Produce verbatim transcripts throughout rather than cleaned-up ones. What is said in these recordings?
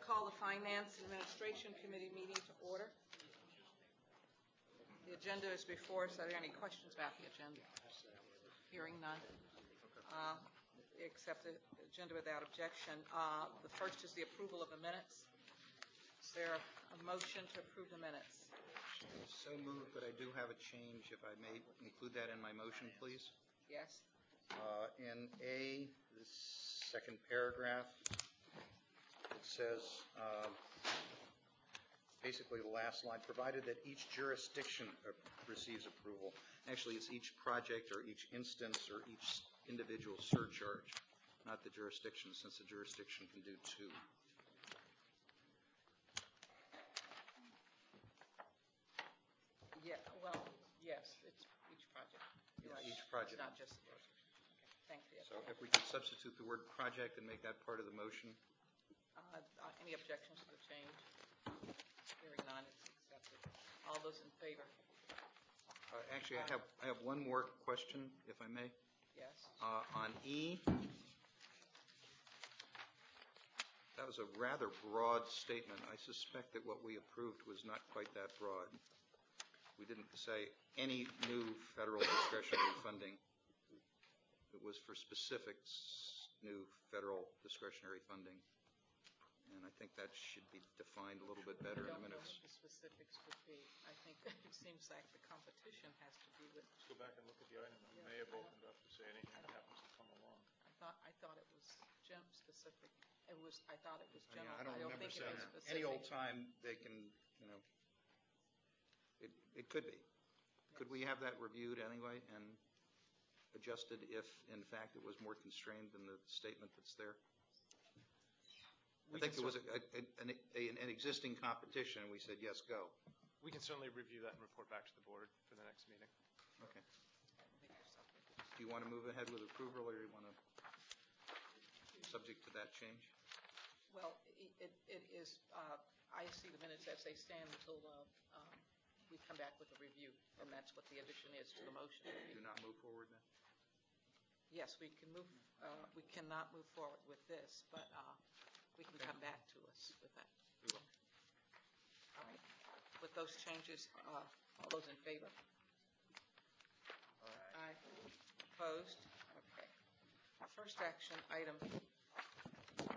call the Finance Administration Committee meeting to order. The agenda is before us. Are there any questions about the agenda? Hearing none. Uh, Accept the agenda without objection. Uh, The first is the approval of the minutes. Is there a motion to approve the minutes? So moved, but I do have a change, if I may include that in my motion, please. Yes? Uh, In A, the second paragraph, it says, uh, basically the last line, provided that each jurisdiction uh, receives approval. Actually, it's each project or each instance or each individual surcharge, not the jurisdiction, since the jurisdiction can do two. Yeah, well, yes, it's each project. You're Yeah, right. each project. It's not just, okay, thank you. So if we could substitute the word project and make that part of the motion. Uh, uh, Any objections to the change? Hearing none, it's accepted. All those in favor? Uh, Actually, I have, I have one more question, if I may. Yes? Uh, On E, that was a rather broad statement. I suspect that what we approved was not quite that broad. We didn't say any new federal discretionary funding. It was for specific s- new federal discretionary funding. And I think that should be defined a little bit better in I a don't know minute. what the specifics would be. I think it seems like the competition has to be with, Let's go back and look at the item. We may have opened up to say anything that happens to come along. I thought, I thought it was gem specific. It was, I thought it was Yeah, general. I don't remember think it saying was that. specific. Any old time they can, you know, it, it could be. Could we have that reviewed anyway and adjusted if, in fact, it was more constrained than the statement that's there? I We think can it was cer- a, a, an, a, an existing competition, and we said, yes, go. We can certainly review that and report back to the board for the next meeting. Okay. I don't think there's something. Do you want to move ahead with approval, or do you want to, subject to that change? Well, i- it, it is, uh, I see the minutes as they stand until uh, um, we come back with a review, and that's what the addition is to the motion. Do not move forward then? Yes, we can move, uh, we cannot move forward with this, but uh, we can come back to us with that. We will. All right. With those changes, uh, all those in favor? Aye. Opposed? Okay. Our first action item uh,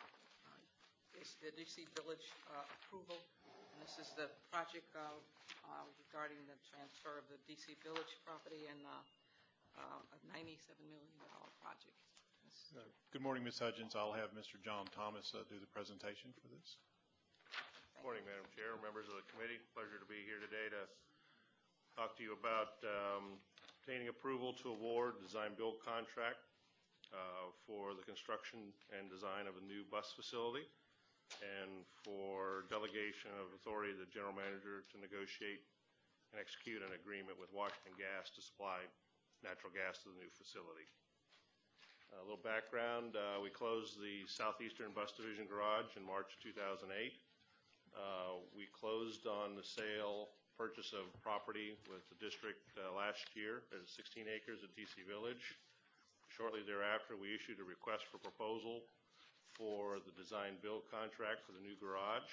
is the D C Village uh, approval, and this is the project uh, uh, regarding the transfer of the D C Village property and uh, uh, a ninety-seven million dollars project. This- Uh, Good morning, Miz Hudgens. I'll have Mister John Thomas uh, do the presentation for this. thank Morning, you. Madam Chair, members of the committee. Pleasure to be here today to talk to you about um, obtaining approval to award design-build contract uh, for the construction and design of a new bus facility, and for delegation of authority to the general manager to negotiate and execute an agreement with Washington Gas to supply natural gas to the new facility. A little background, uh, we closed the Southeastern Bus Division garage in March two thousand eight. Uh, we closed on the sale, purchase of property with the district uh, last year at sixteen acres at D C Village. Shortly thereafter, we issued a request for proposal for the design-build contract for the new garage.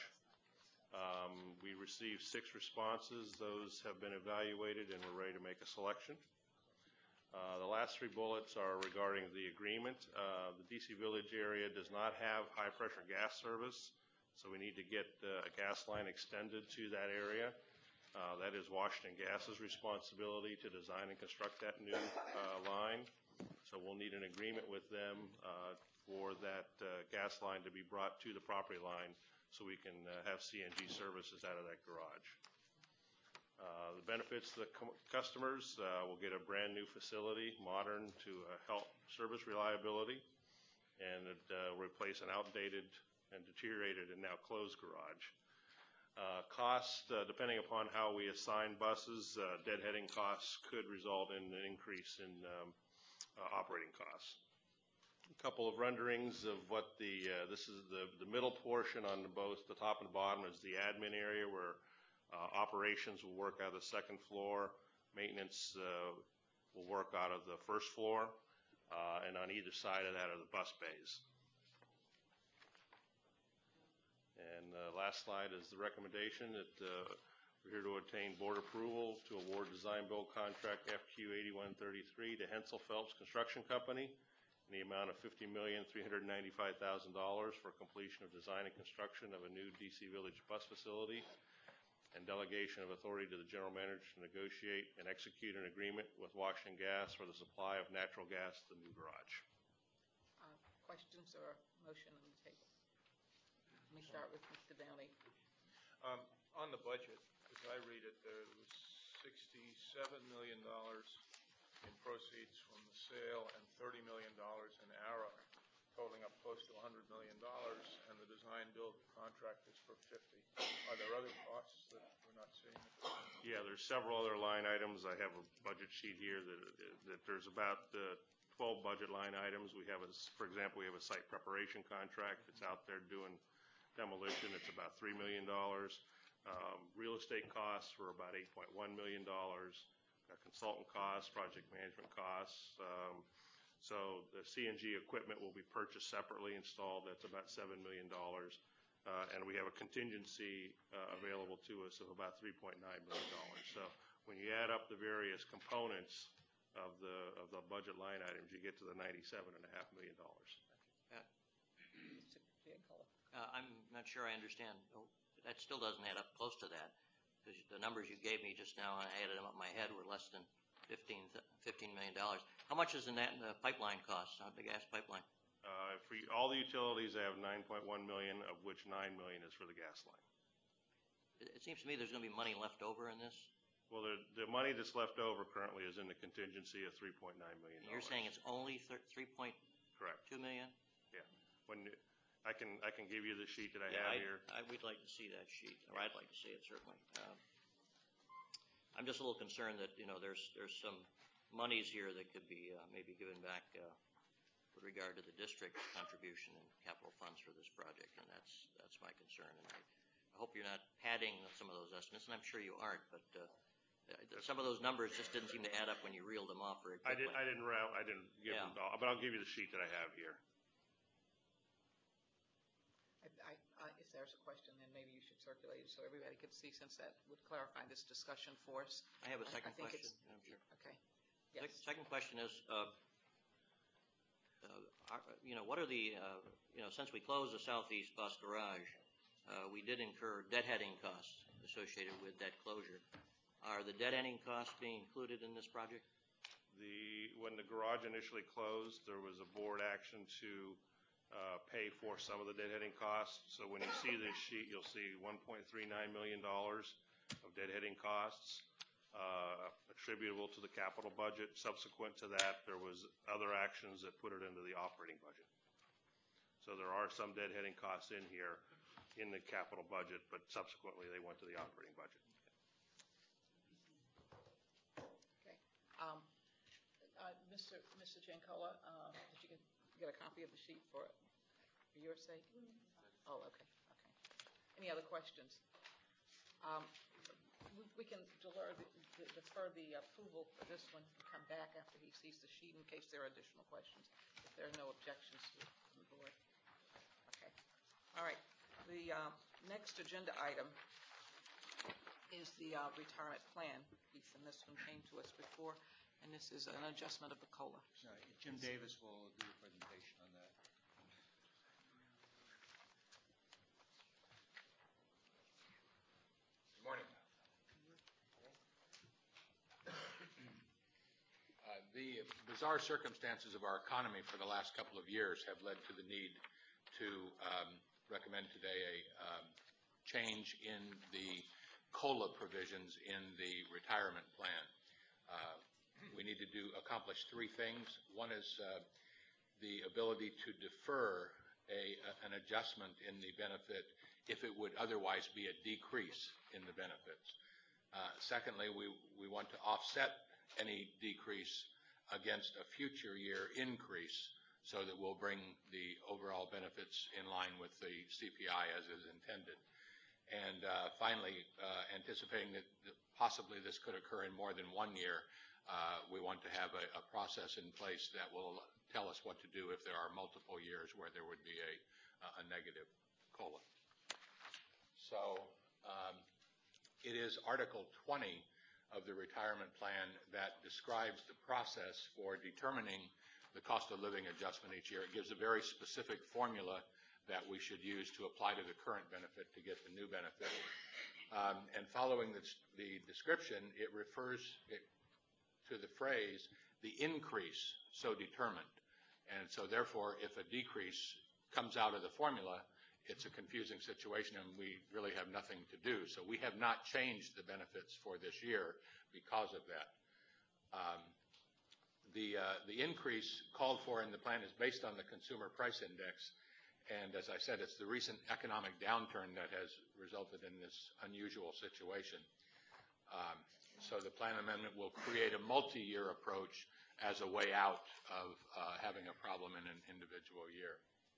Um, we received six responses. Those have been evaluated, and we're ready to make a selection. Uh, the last three bullets are regarding the agreement. Uh, the D C Village area does not have high-pressure gas service, so we need to get uh, a gas line extended to that area. Uh, that is Washington Gas's responsibility to design and construct that new uh, line. So we'll need an agreement with them uh, for that uh, gas line to be brought to the property line so we can uh, have C N G services out of that garage. Uh, the benefits to the com- customers, uh, will get a brand new facility, modern to uh, help service reliability, and it uh, replace an outdated and deteriorated and now closed garage. Uh, cost, uh, depending upon how we assign buses, uh, deadheading costs could result in an increase in um, uh, operating costs. A couple of renderings of what the, uh, this is the, the middle portion on the both the top and the bottom is the admin area where uh, operations will work out of the second floor, maintenance uh, will work out of the first floor, uh, and on either side of that are the bus bays. the last slide is the recommendation that uh, we're here to obtain board approval to award design build contract F Q eighty-one thirty-three to Hensel Phelps Construction Company in the amount of fifty million, three hundred ninety-five thousand dollars for completion of design and construction of a new D C Village bus facility, and delegation of authority to the general manager to negotiate and execute an agreement with Washington Gas for the supply of natural gas to the new garage. Uh, Questions or motion on the table? Let me start with Mister Downey. Um, On the budget, as I read it, there was sixty-seven million dollars in proceeds from the sale and thirty million dollars in A R A, totaling up close to one hundred million dollars, and the design-build contract is for fifty. Are there other costs that we're not seeing? Yeah, there's several other line items. I have a budget sheet here that, that there's about uh, twelve budget line items. We have, a, for example, we have a site preparation contract that's out there doing demolition. It's about three million dollars. Um, real estate costs were about eight point one million dollars. Uh, consultant costs, project management costs. Um, so the C N G equipment will be purchased separately, installed. That's about seven million dollars. Uh, and we have a contingency uh, available to us of about three point nine million dollars. So when you add up the various components of the of the budget line items, you get to the ninety-seven and a half million dollars. Mister Giancola. Uh, I'm not sure I understand. Oh, that still doesn't add up close to that. Because the numbers you gave me just now, I added them up in my head, were less than fifteen, fifteen million dollars. How much is in that in the pipeline cost, uh, the gas pipeline? Uh, for all the utilities, I have nine point one million dollars, of which nine million dollars is for the gas line. It, it seems to me there's going to be money left over in this. Well, the, the money that's left over currently is in the contingency of three point nine million dollars. You're saying it's only three point Correct. two million? Yeah. When I can I can give you the sheet that I Yeah, have I, here. I, we'd like to see that sheet, or I'd like to see it certainly. Um, I'm just a little concerned that, you know, there's there's some monies here that could be uh, maybe given back uh, with regard to the district's contribution and capital funds for this project, and that's that's my concern. And I, I hope you're not padding some of those estimates, and I'm sure you aren't, but uh, some of those numbers just didn't seem to add up when you reeled them off very I quickly. did I didn't route I didn't give Yeah. them all, but I'll give you the sheet that I have here. I, I, if there's a question, then maybe you should circulate it so everybody could see, since that would clarify this discussion for us. I have a I- I second think question, it's- Madam Chair. Okay. Sec- Yes. Second question is, uh, uh, are- you know, what are the, uh, you know, since we closed the southeast bus garage, uh, we did incur deadheading costs associated with that closure. Are the deadheading costs being included in this project? The when the garage initially closed, there was a board action to uh, pay for some of the deadheading costs. So when you see this sheet, you'll see one point three nine million dollars of deadheading costs uh, attributable to the capital budget. Subsequent to that, there was other actions that put it into the operating budget. So there are some deadheading costs in here in the capital budget, but subsequently they went to the operating budget. Okay. Um, uh, Mister Mister Giancola, uh, did you get, get a copy of the sheet for, for your sake? Oh, okay, okay. Any other questions? Um, we, we can defer the, defer the approval for this one and come back after he sees the sheet in case there are additional questions, if there are no objections to it from the board. Okay. All right. The um, next agenda item is the uh, retirement plan piece, and this one came to us before, and this is an adjustment of the COLA. Sorry, Jim Davis will do the presentation on that. Good morning. Uh, The bizarre circumstances of our economy for the last couple of years have led to the need to um, recommend today a um, change in the COLA provisions in the retirement plan. Uh, We need to do, accomplish three things. One is uh, the ability to defer a, an adjustment in the benefit if it would otherwise be a decrease in the benefits. Uh, Secondly, we, we want to offset any decrease against a future year increase so that we'll bring the overall benefits in line with the C P I as is intended. And uh, finally, uh, anticipating that, that possibly this could occur in more than one year, uh, we want to have a, a process in place that will tell us what to do if there are multiple years where there would be a, a negative COLA. So um, it is Article twenty of the retirement plan that describes the process for determining the cost of living adjustment each year. It gives a very specific formula that we should use to apply to the current benefit to get the new benefit. Um, and following the, the description, it refers it, to the phrase, the increase so determined. And so therefore, if a decrease comes out of the formula, it's a confusing situation and we really have nothing to do. So we have not changed the benefits for this year because of that. Um, the, uh, the increase called for in the plan is based on the Consumer Price Index. And as I said, it's the recent economic downturn that has resulted in this unusual situation. Um, so the plan amendment will create a multi-year approach as a way out of uh, having a problem in an individual year.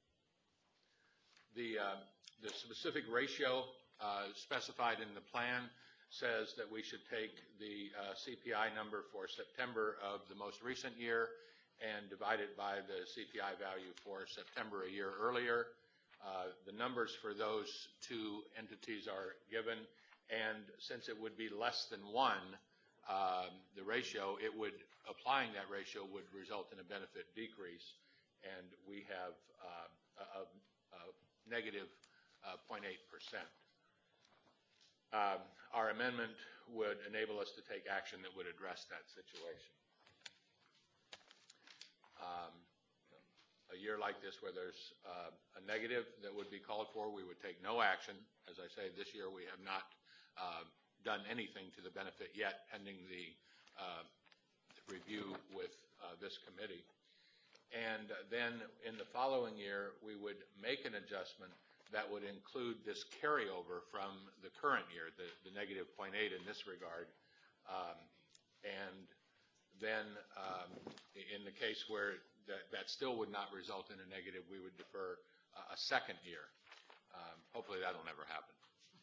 The, uh, the specific ratio uh, specified in the plan says that we should take the uh, C P I number for September of the most recent year and divide it by the C P I value for September a year earlier. Uh, the numbers for those two entities are given, and since it would be less than one, um, the ratio, it would, applying that ratio would result in a benefit decrease, and we have uh, a, a negative uh, zero point eight percent. Um, our amendment would enable us to take action that would address that situation. Um, a year like this where there's uh, a negative that would be called for, we would take no action. As I say, this year we have not uh, done anything to the benefit yet, pending the uh, review with uh, this committee. And then in the following year, we would make an adjustment that would include this carryover from the current year, the, the negative zero point eight in this regard. Um, and then um, in the case where that, that still would not result in a negative, we would defer uh, a second year. Um, hopefully that'll never happen.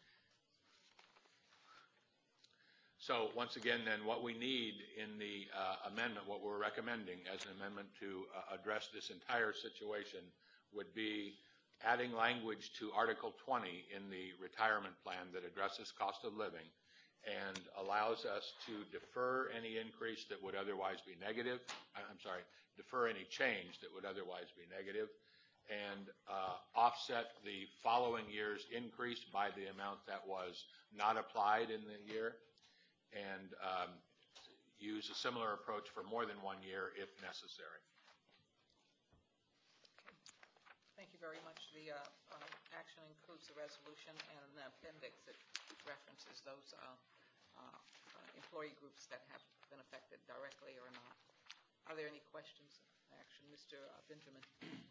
So once again, then, what we need in the uh, amendment, what we're recommending as an amendment to uh, address this entire situation would be adding language to Article twenty in the retirement plan that addresses cost of living and allows us to defer any increase that would otherwise be negative. I'm sorry, defer any change that would otherwise be negative, and uh, offset the following year's increase by the amount that was not applied in the year, and um, use a similar approach for more than one year if necessary. Thank you very much. The uh, uh, action includes the resolution and an appendix that references those uh, uh, uh, employee groups that have been affected directly or not. Are there any questions? Action, Mister Benjamin.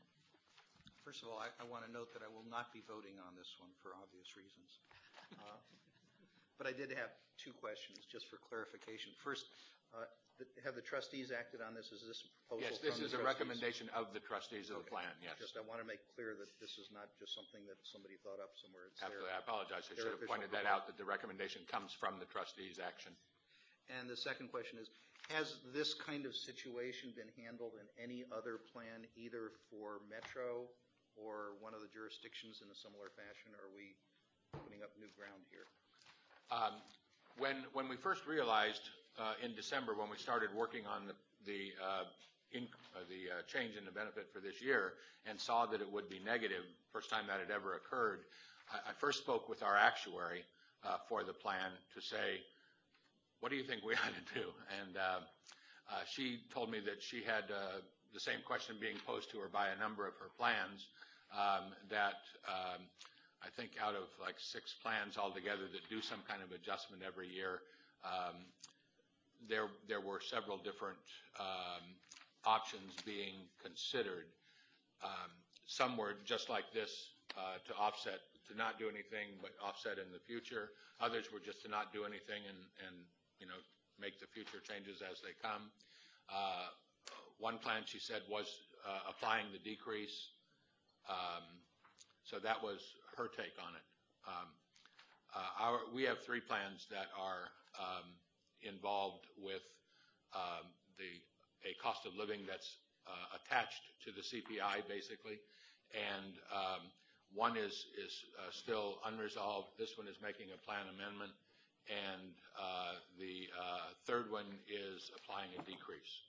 First of all, I, I want to note that I will not be voting on this one for obvious reasons. Uh, but I did have two questions, just for clarification. First, uh, have the trustees acted on this? Is this a proposal Yes, from this the is a trustees? recommendation of the trustees of the Okay. plan, yes. Just I want to make clear that this is not just something that somebody thought up somewhere. It's Absolutely, their, I apologize. I their should have official pointed that proposal. out, that the recommendation comes from the trustees' action. And the second question is, has this kind of situation been handled in any other plan, either for Metro or one of the jurisdictions in a similar fashion, or are we putting up new ground here? Um, when, when we first realized uh, in December, when we started working on the, the, uh, in, uh, the uh, change in the benefit for this year and saw that it would be negative, first time that had ever occurred, I, I first spoke with our actuary uh, for the plan to say, what do you think we ought to do? And uh, uh, she told me that she had uh, the same question being posed to her by a number of her plans, um, that um, I think out of like six plans altogether that do some kind of adjustment every year, um, there, there were several different um, options being considered. Um, some were just like this, uh, to offset, to not do anything but offset in the future. Others were just to not do anything and, and you know, make the future changes as they come. Uh, one plan, she said, was uh, applying the decrease. Um, so that was her take on it. Um, uh, our, we have three plans that are um, involved with um, the a cost of living that's uh, attached to the C P I, basically. And um, One is, is uh, still unresolved. This one is making a plan amendment. And uh, the uh, third one is applying a decrease.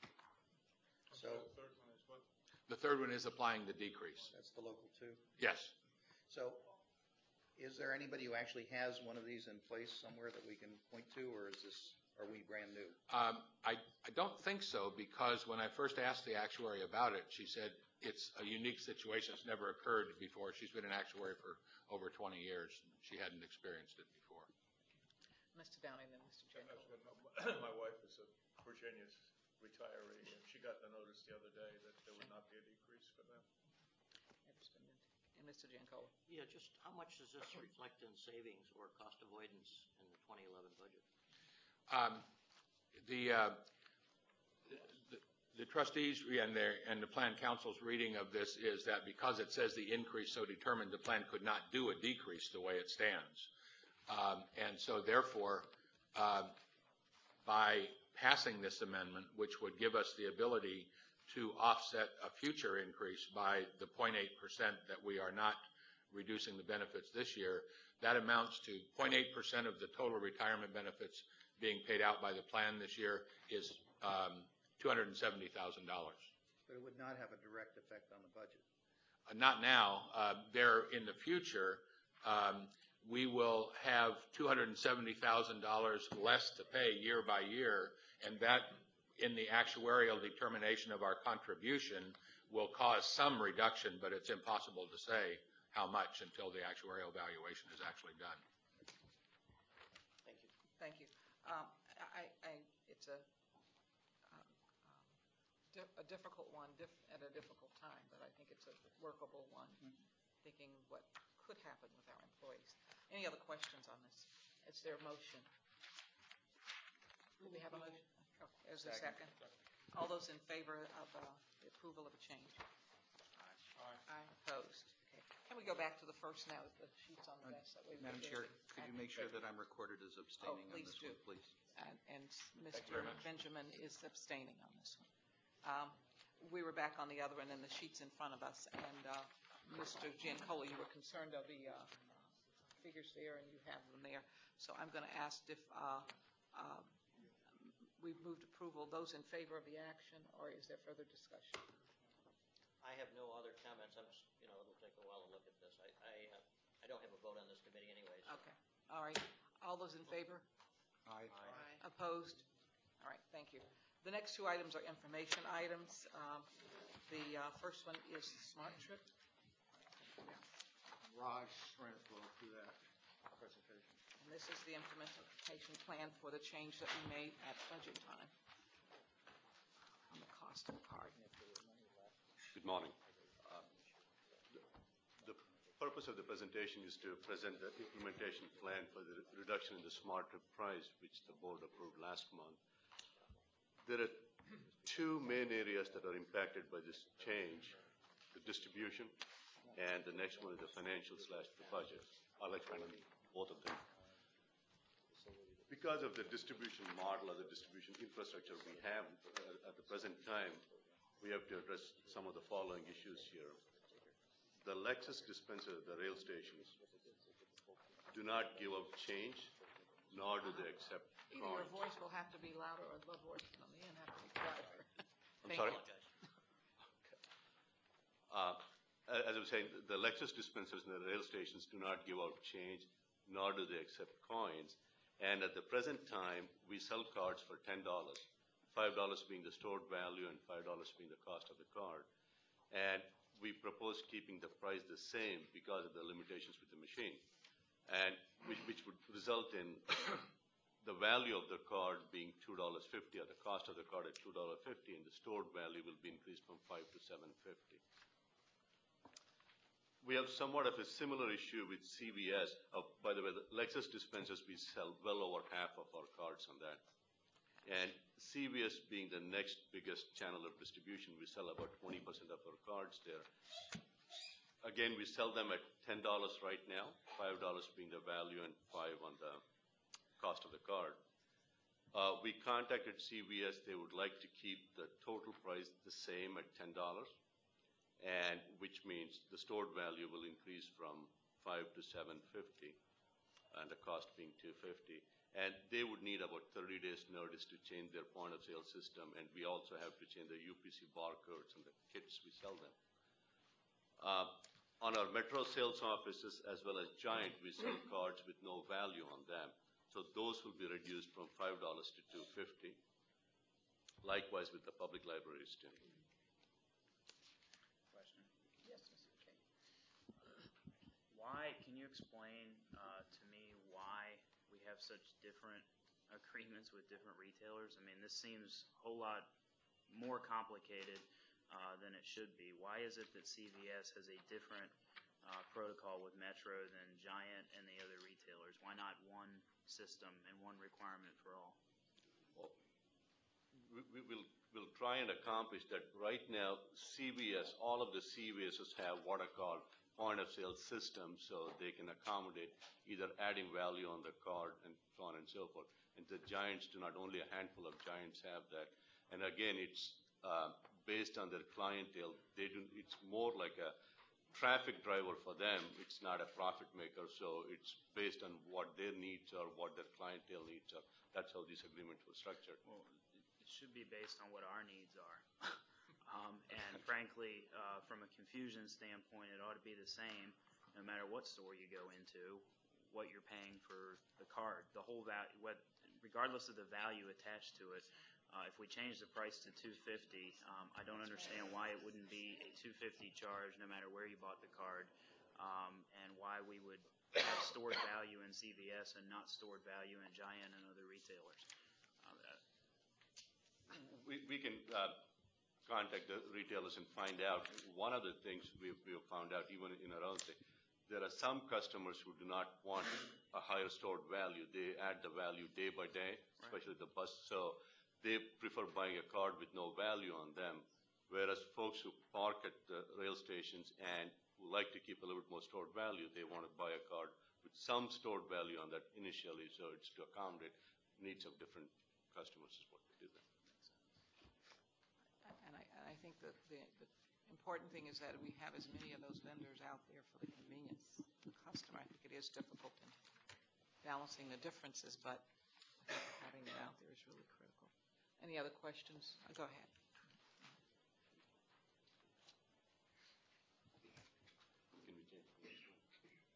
So The third one is what? The third one is applying the decrease. that's the local two. Yes. So is there anybody who actually has one of these in place somewhere that we can point to, or is this, are we brand new? Um, I, I don't think so, because when I first asked the actuary about it, she said it's a unique situation. It's never occurred before. She's been an actuary for over twenty years. She hadn't experienced it before. Mister Downing, then Mister That's Janko. what My my wife is a Virginia's retiree, and she got the notice the other day that there would not be a decrease for them. And Mister Janko. Yeah, just how much does this reflect in savings or cost avoidance in the twenty eleven budget? Um, the, uh, the, the trustees and their, and the plan council's reading of this is that because it says the increase so determined, the plan could not do a decrease the way it stands. Um, and so therefore, uh, by passing this amendment, which would give us the ability to offset a future increase by the zero point eight percent that we are not reducing the benefits this year, that amounts to zero point eight percent of the total retirement benefits being paid out by the plan this year is um, two hundred seventy thousand dollars. But it would not have a direct effect on the budget. Uh, not now. Uh, there in the future, um, we will have two hundred seventy thousand dollars less to pay year by year, and that in the actuarial determination of our contribution will cause some reduction, but it's impossible to say how much until the actuarial valuation is actually done. Thank you. Thank you. Um, I, I, it's a, um, um, di- a difficult one diff, at a difficult time, but I think it's a workable one, thinking what could happen with our employees. Any other questions on this? Is there a motion? Do we have a motion? Oh, Is there a second? All those in favor of uh, the approval of a change? Aye. Opposed? Okay. Can we go back to the first now, the sheets on the desk? That way we Madam can- Chair, could you make sure that I'm recorded as abstaining on please this do. one, please? And, and you Mister very much. Benjamin is abstaining on this one. Um, We were back on the other end, and the sheet's in front of us, and uh, Mister Giancola, you were concerned of the uh, figures there, and you have them there. So I'm going to ask if uh, uh, we've moved approval. Those in favor of the action, or is there further discussion? I have no other comments. I'm, s- you know, it'll take a while to look at this. I, I, uh, I don't have a vote on this committee anyways. Okay, all right. All those in favor? Aye. Opposed? All right, thank you. The next two items are information items. Um, The uh, first one is the Smart Trip. Raj ran us through that presentation. And this is the implementation plan for the change that we made at budget time on the cost of the card. Good morning. Uh, The the purpose of the presentation is to present the implementation plan for the reduction in the smart trip price, which the board approved last month. There are two main areas that are impacted by this change, the distribution, and the next one is the financial slash the budget. I'll explain on both of them. Because of the distribution model or the distribution infrastructure we have uh, at the present time, we have to address some of the following issues here. The Lexus dispenser, the rail stations, do not give out change, nor do they accept Either your coins. voice will have to be louder or the voice on the end have to be quieter. I'm Thank sorry? you. Uh, As I was saying, the Lexus dispensers in the rail stations do not give out change, nor do they accept coins. And at the present time, we sell cards for ten dollars, five dollars being the stored value and five dollars being the cost of the card. And we propose keeping the price the same because of the limitations with the machine, and which, which would result in the value of the card being two dollars and fifty cents, or the cost of the card at two dollars and fifty cents, and the stored value will be increased from five to seven fifty. We have somewhat of a similar issue with C V S. Uh, by the way, the Lexus dispensers, we sell well over half of our cards on that. And C V S being the next biggest channel of distribution, we sell about twenty percent of our cards there. Again, we sell them at ten dollars right now, five dollars being the value and five on the cost of the card. Uh, we contacted C V S. They would like to keep the total price the same at ten dollars. and which means the stored value will increase from five to seven fifty, and the cost being two fifty. And they would need about thirty days notice to change their point of sale system, and we also have to change the U P C barcodes and the kits we sell them. Uh, on our Metro sales offices as well as Giant, we sell cards with no value on them. So those will be reduced from five dollars to two fifty. Likewise with the public libraries too. Question. Yes, Mister Kay. Why, can you explain uh, to me why we have such different agreements with different retailers? I mean, this seems a whole lot more complicated uh, than it should be. Why is it that C V S has a different uh, protocol with Metro than Giant and the other retailers? Why not one system and one requirement for all? Well, we, we will we'll try and accomplish that. Right now, C V S, all of the C V Ss have what are called point of sale systems, so they can accommodate either adding value on the card and so on and so forth. And the Giants do not, only a handful of Giants have that. And again, it's uh, based on their clientele. They do, it's more like a traffic driver for them. It's not a profit maker, so it's based on what their needs are, what their clientele needs are. That's how these agreements were structured. Well, it should be based on what our needs are. Um, and frankly, uh, from a confusion standpoint, it ought to be the same no matter what store you go into, what you're paying for the card. The whole value, what, regardless of the value attached to it, uh, if we change the price to two fifty, um, I don't understand why it wouldn't be a two fifty charge no matter where you bought the card, um, and why we would have stored value in C V S and not stored value in Giant and other retailers. Uh, we, we can uh, contact the retailers and find out. One of the things we we have found out, even in our own thing, there are some customers who do not want a higher stored value. They add the value day by day, especially the bus. So they prefer buying a card with no value on them, whereas folks who park at the rail stations and who like to keep a little bit more stored value, they want to buy a card with some stored value on that initially, so it's to accommodate needs of different customers is what we do there. And I, and I think that the, the important thing is that we have as many of those vendors out there for the convenience of the customer. I think it is difficult in balancing the differences, but I think having it out there is really critical. Any other questions? Uh, Go ahead. Can we change the next one?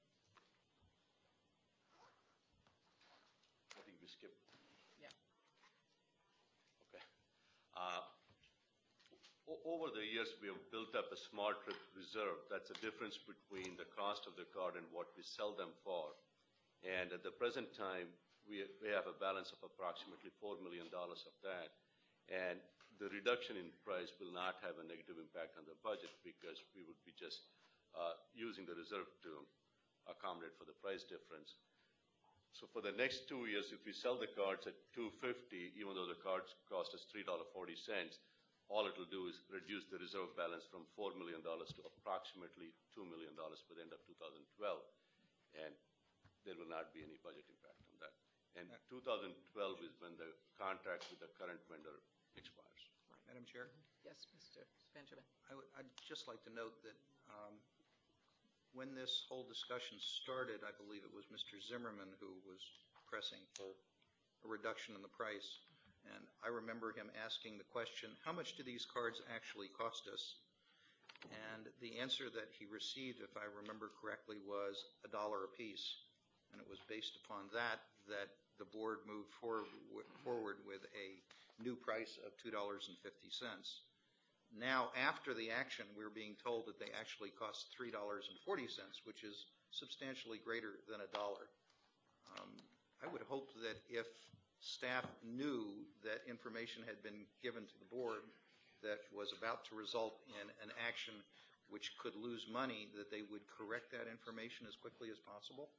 I think we skipped. Yeah. Okay. Uh, Over the years, we have built up a smart trip reserve. That's the difference between the cost of the card and what we sell them for. And at the present time, we, we have a balance of approximately four million dollars of that. And the reduction in price will not have a negative impact on the budget because we would be just uh, using the reserve to accommodate for the price difference. So for the next two years, if we sell the cards at two fifty, even though the cards cost us three dollars and forty cents, all it will do is reduce the reserve balance from four million dollars to approximately two million dollars by the end of two thousand twelve. And there will not be any budget impact on that. And two thousand twelve is when the contract with the current vendor expires. Madam Chair, Yes, Mister Benjamin. I would, I'd just like to note that um, when this whole discussion started, I believe it was Mister Zimmerman who was pressing for a reduction in the price. And I remember him asking the question, how much do these cards actually cost us? And the answer that he received, if I remember correctly, was a dollar a piece. And it was based upon that that the board moved forward, forward with a new price of two dollars and fifty cents. Now, after the action, we're being told that they actually cost three dollars and forty cents, which is substantially greater than a dollar. Um, I would hope that if staff knew that information had been given to the board that was about to result in an action which could lose money, that they would correct that information as quickly as possible.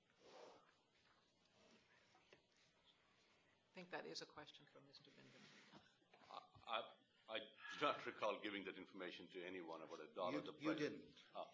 I think that is a question for Mister Benjamin. I, I do not recall giving that information to anyone about a dollar. You, The you price- didn't. Oh.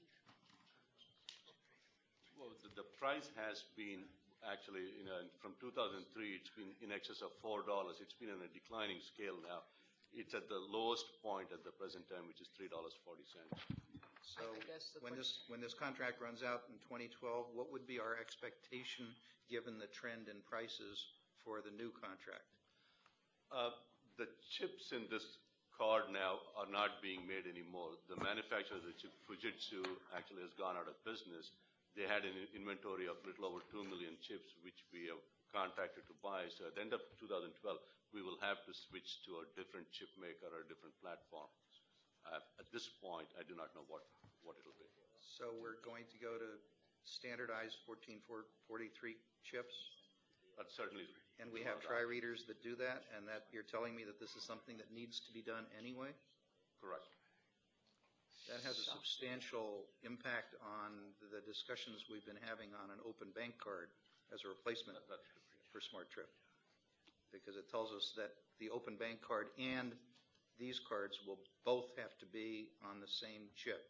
Well, the, the price has been actually, you know, from two thousand three, it's been in excess of four dollars. It's been on a declining scale now. it's at the lowest point at the present time, which is three dollars and forty cents. So I guess the when que- this, when this contract runs out in twenty twelve, what would be our expectation, given the trend in prices for the new contract? Uh, The chips in this card now are not being made anymore. The manufacturer of the chip, Fujitsu, actually has gone out of business. They had an inventory of a little over two million chips, which we have contracted to buy. So at the end of two thousand twelve, we will have to switch to a different chip maker or a different platform. Uh, At this point, I do not know what, what it'll be. So we're going to go to standardized fourteen forty-three chips? But certainly. And we have tri-readers that do that, and that, you're telling me that this is something that needs to be done anyway? Correct. That has a substantial impact on the discussions we've been having on an open bank card as a replacement That- that's- for Smart Trip. Because it tells us that the open bank card and these cards will both have to be on the same chip.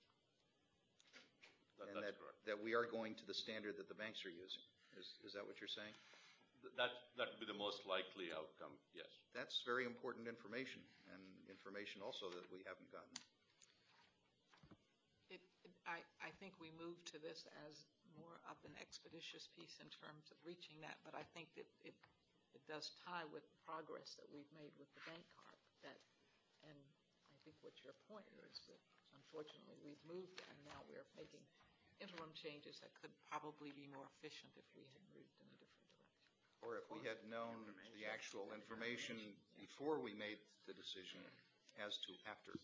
that- And that, That's correct. that we are going to the standard that the banks are using. Is, is that what you're saying? Th- That, that would be the most likely outcome, yes. That's very important information, and information also that we haven't gotten. It, it- I, I think we moved to this as more of an expeditious piece in terms of reaching that, but I think that it, it does tie with the progress that we've made with the bank card. That, and I think what your point is that unfortunately we've moved and now we're making interim changes that could probably be more efficient if we had moved in a different direction. Or if we had known the actual information before we made the decision as to after.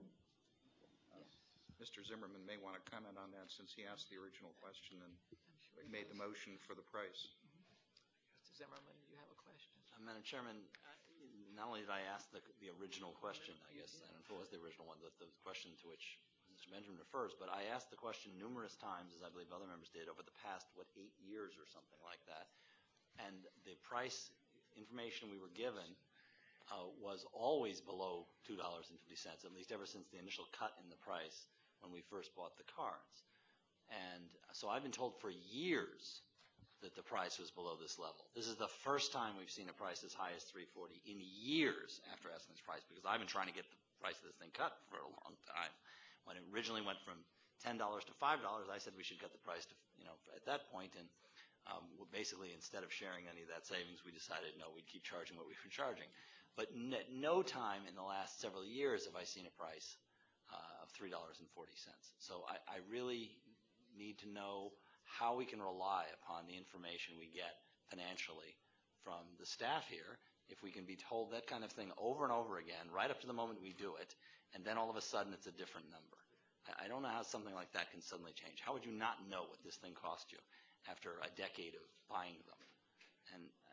Mister Zimmerman may want to comment on that since he asked the original question and I'm sure he he made the does. motion for the price. Mister Zimmerman, you have a question? Uh, Madam Chairman, uh, not only did I ask the, the original question, I guess, I don't know if it was the original one, the, the question to which Mister Benjamin refers, but I asked the question numerous times, as I believe other members did, over the past, what, eight years or something like that. And the price information we were given uh, was always below two dollars and fifty cents, at least ever since the initial cut in the price when we first bought the cards. And so I've been told for years that the price was below this level. This is the first time we've seen a price as high as three forty in years after asking this price, because I've been trying to get the price of this thing cut for a long time. When it originally went from ten dollars to five dollars, I said we should cut the price to, you know, at that point, and um, basically instead of sharing any of that savings, we decided, no, we'd keep charging what we were charging. But at no time in the last several years have I seen a price uh, of three dollars and forty cents. So I, I really need to know how we can rely upon the information we get financially from the staff here, if we can be told that kind of thing over and over again, right up to the moment we do it, and then all of a sudden it's a different number. I, I don't know how something like that can suddenly change. How would you not know what this thing cost you after a decade of buying them? And, uh,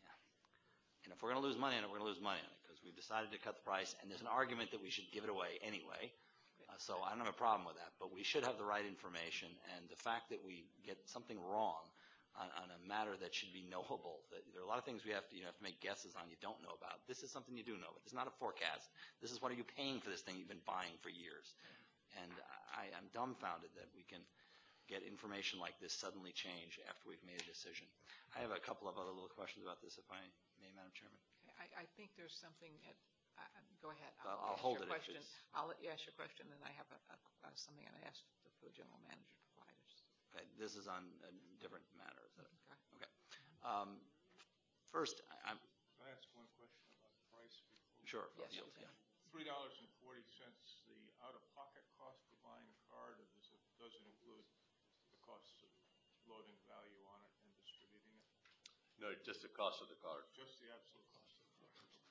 yeah. And if we're going to lose money on it, we're going to lose money on it, because we've decided to cut the price, and there's an argument that we should give it away anyway. Uh, so I don't have a problem with that, but we should have the right information, and the fact that we get something wrong on, on a matter that should be knowable, that there are a lot of things we have to, you have to make guesses on you don't know about. This is something you do know, but it's not a forecast. This is what are you paying for this thing you've been buying for years. And I, I'm dumbfounded that we can get information like this suddenly change after we've made a decision. I have a couple of other little questions about this, if I may, Madam Chairman. Okay, I, I think there's something at, uh, go ahead. Well, I'll ask hold your it if question. it's- I'll let you ask your question, and I have a, a, uh, something I asked the the general manager to provide us. Okay, this is on a different matter, is it? Okay. Okay. Um, First, I- I'm, Can I ask one question about price before? sure. Yes, I'll yield, you yeah. Three dollars and forty cents, the out-of-pocket cost for buying a card, or does it, doesn't include the costs of loading value on it and distributing it? No, it's just the cost of the card. Just the absolute cost of the card?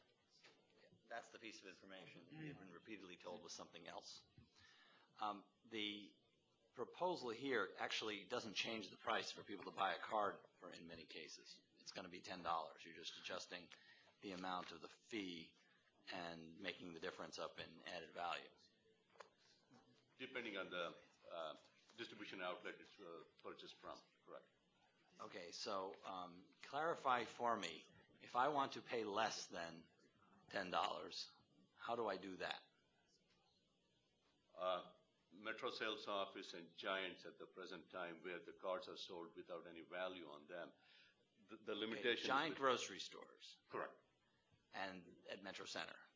That's the piece of information we've been repeatedly told was something else. Um, The proposal here actually doesn't change the price for people to buy a card for, in many cases. It's going to be ten dollars. You're just adjusting the amount of the fee and making the difference up in added value. Depending on the uh, distribution outlet it's uh, purchased from, correct? Okay, so um, clarify for me, if I want to pay less than ten dollars, how do I do that? Uh, Metro Sales Office and Giants at the present time, where the cards are sold without any value on them, the, the Okay, limitation. Giant grocery stores Correct. and at Metro Center.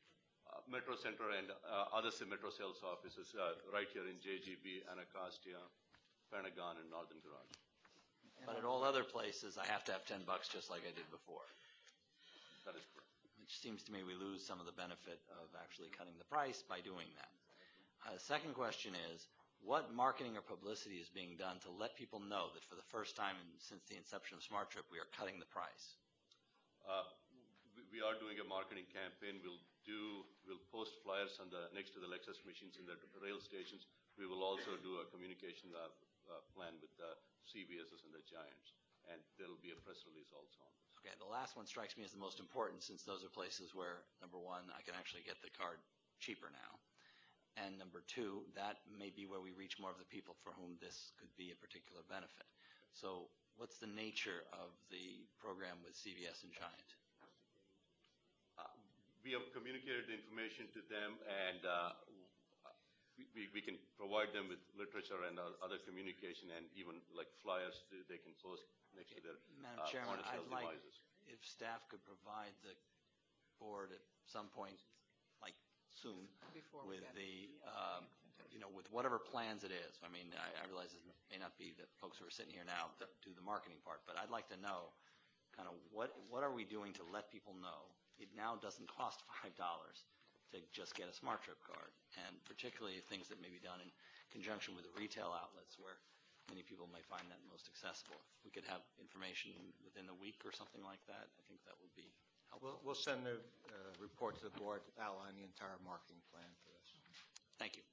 uh, Metro Center and uh, other Metro sales offices uh, right here in J G B, Anacostia, Pentagon, and Northern Garage. But at all other places, I have to have ten bucks just like I did before. That is correct. Which seems to me we lose some of the benefit of actually cutting the price by doing that. Uh, the second question is, what marketing or publicity is being done to let people know that for the first time in, since the inception of Smart Trip, we are cutting the price? Uh, we, we are doing a marketing campaign. We'll do, we'll post flyers on the, next to the Lexus machines in the rail stations. We will also do a communication uh, uh, plan with the C V Ss and the Giants. And there will be a press release also on this. Okay, the last one strikes me as the most important, since those are places where, number one, I can actually get the card cheaper now. And number two, that may be where we reach more of the people for whom this could be a particular benefit. So what's the nature of the program with C V S and Giant? Uh, we have communicated the information to them, and uh, we, we can provide them with literature and other communication, and even like flyers they can post next to their Madam uh, Chairman, point-of-sale I'd like devices. if staff could provide the board at some point, like soon, Before we with get the, um, you know, with whatever plans it is. I mean, I, I realize it may not be the folks who are sitting here now that do the marketing part, but I'd like to know kind of what, what are we doing to let people know it now doesn't cost five dollars to just get a Smart Trip card, and particularly things that may be done in conjunction with the retail outlets where many people may find that most accessible. If we could have information within a week or something like that, I think that would be helpful. We'll, we'll send a uh, report to the board outlining the entire marketing plan for this. Thank you.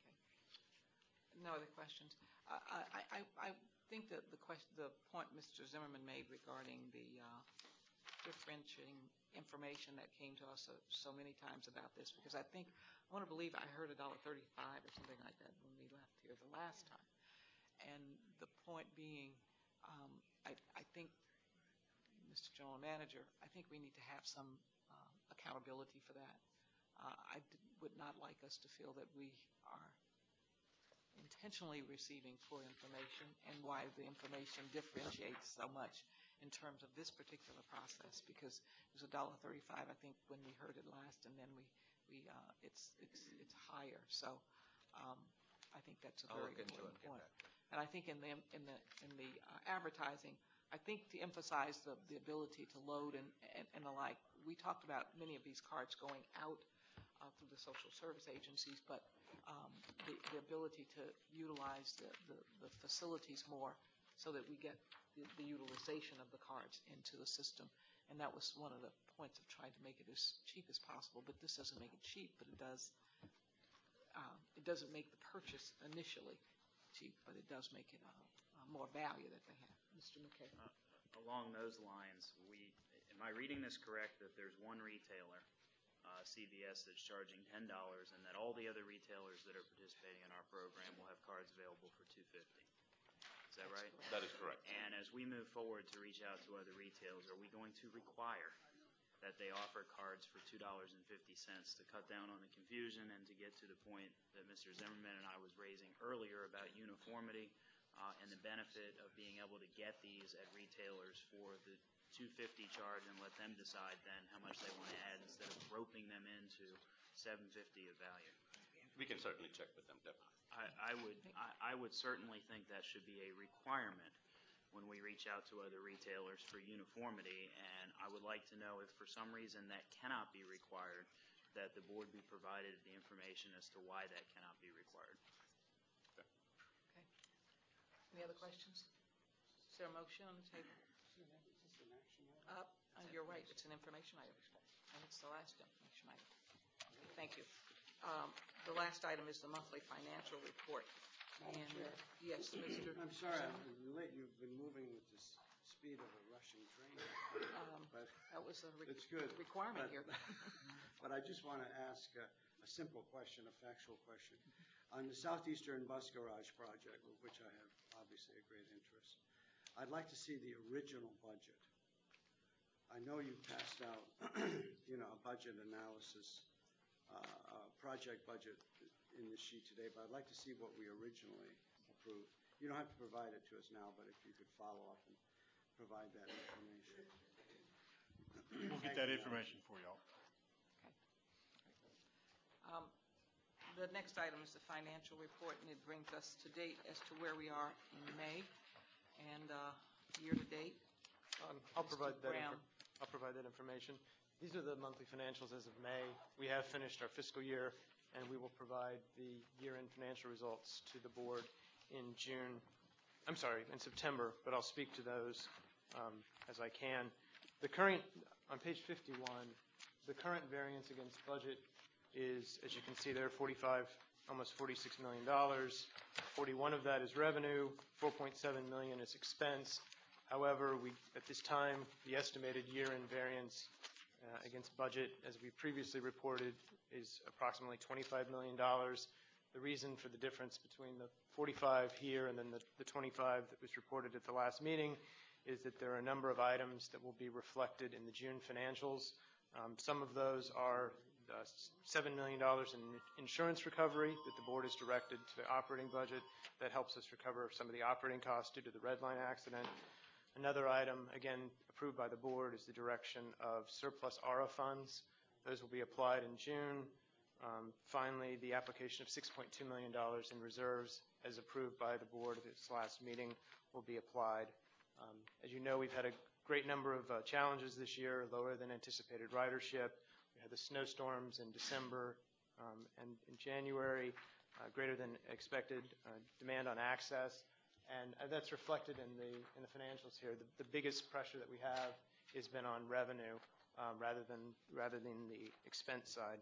No other questions. I, I, I, I think that the question, the point Mister Zimmerman made regarding the uh, differentiating information that came to us so, so many times about this, because I think, I want to believe I heard a dollar thirty-five or something like that when we left here the last time. And the point being, um, I, I think, Mister General Manager, I think we need to have some uh, accountability for that. Uh, I d- would not like us to feel that we are intentionally receiving poor information, and why the information differentiates so much in terms of this particular process, because it was a dollar thirty-five, I think, when we heard it last, and then we, we uh, it's it's it's higher. So um, I think that's a I'll very look into it important and get point. back to you. And I think in the in the in the uh, advertising, I think to emphasize the the ability to load and, and and the like. We talked about many of these cards going out uh, through the social service agencies, but um, the, the ability to utilize the, the, the facilities more so that we get the, the utilization of the cards into the system. And that was one of the points of trying to make it as cheap as possible. But this doesn't make it cheap, but it does. Uh, it doesn't make the purchase initially cheap, but it does make it uh, uh, more value that they have. Mister McKay. Uh, along those lines, we, am I reading this correct, that there's one retailer, uh, C V S, that's charging ten dollars, and that all the other retailers that are participating in our program will have cards available for two hundred fifty dollars? Is that right? That is correct. And as we move forward to reach out to other retailers, are we going to require that they offer cards for two dollars and fifty cents to cut down on the confusion and to get to the point that Mister Zimmerman and I was raising earlier about uniformity uh, and the benefit of being able to get these at retailers for the two hundred fifty dollars charge and let them decide then how much they want to add instead of roping them into seven hundred fifty dollars of value? We can certainly check with them, definitely. I, I would I, I would certainly think that should be a requirement when we reach out to other retailers for uniformity, and I would like to know if for some reason that cannot be required, that the board be provided the information as to why that cannot be required. Okay. Any other questions? Is there a motion on the table? Uh, uh, you're right, it's an information item, and it's the last information item. Thank you. Um, the last item is the monthly financial report. And, uh, yes, Mister I'm sorry, I'm late. You've been moving with the s- speed of a rushing train. Um, But that was a re- it's good. requirement But- here. But I just want to ask a, a simple question, a factual question. On the Southeastern Bus Garage project, with which I have obviously a great interest, I'd like to see the original budget. I know you passed out, you know, a budget analysis, uh, uh, project budget in the sheet today, but I'd like to see what we originally approved. You don't have to provide it to us now, but if you could follow up and provide that information. We'll get that information for y'all. Um, The next item is the financial report, and it brings us to date as to where we are in May and uh, year-to-date. Um, I'll Mister provide that, Graham. infor- I'll provide that information. These are the monthly financials as of May. We have finished our fiscal year, and we will provide the year-end financial results to the board in June, I'm sorry, in September, but I'll speak to those um, as I can. The current, on page fifty-one, the current variance against budget is, as you can see there, forty-five, almost forty-six million dollars. forty-one of that is revenue, four point seven million is expense. However, we, at this time, the estimated year-end variance uh, against budget, as we previously reported, is approximately twenty-five million dollars. The reason for the difference between the forty-five here and then the, the twenty-five that was reported at the last meeting is that there are a number of items that will be reflected in the June financials. Um, some of those are uh, seven million dollars in insurance recovery that the board has directed to the operating budget. That helps us recover some of the operating costs due to the red line accident. Another item, again, approved by the board, is the direction of surplus A R A funds. Those will be applied in June. Um, finally, the application of six point two million dollars in reserves, as approved by the board at its last meeting, will be applied. Um, as you know, we've had a great number of uh, challenges this year, lower than anticipated ridership. We had the snowstorms in December um, and in January, uh, greater than expected uh, demand on access. And uh, that's reflected in the in the financials here. The, the biggest pressure that we have has been on revenue um, rather than rather than the expense side.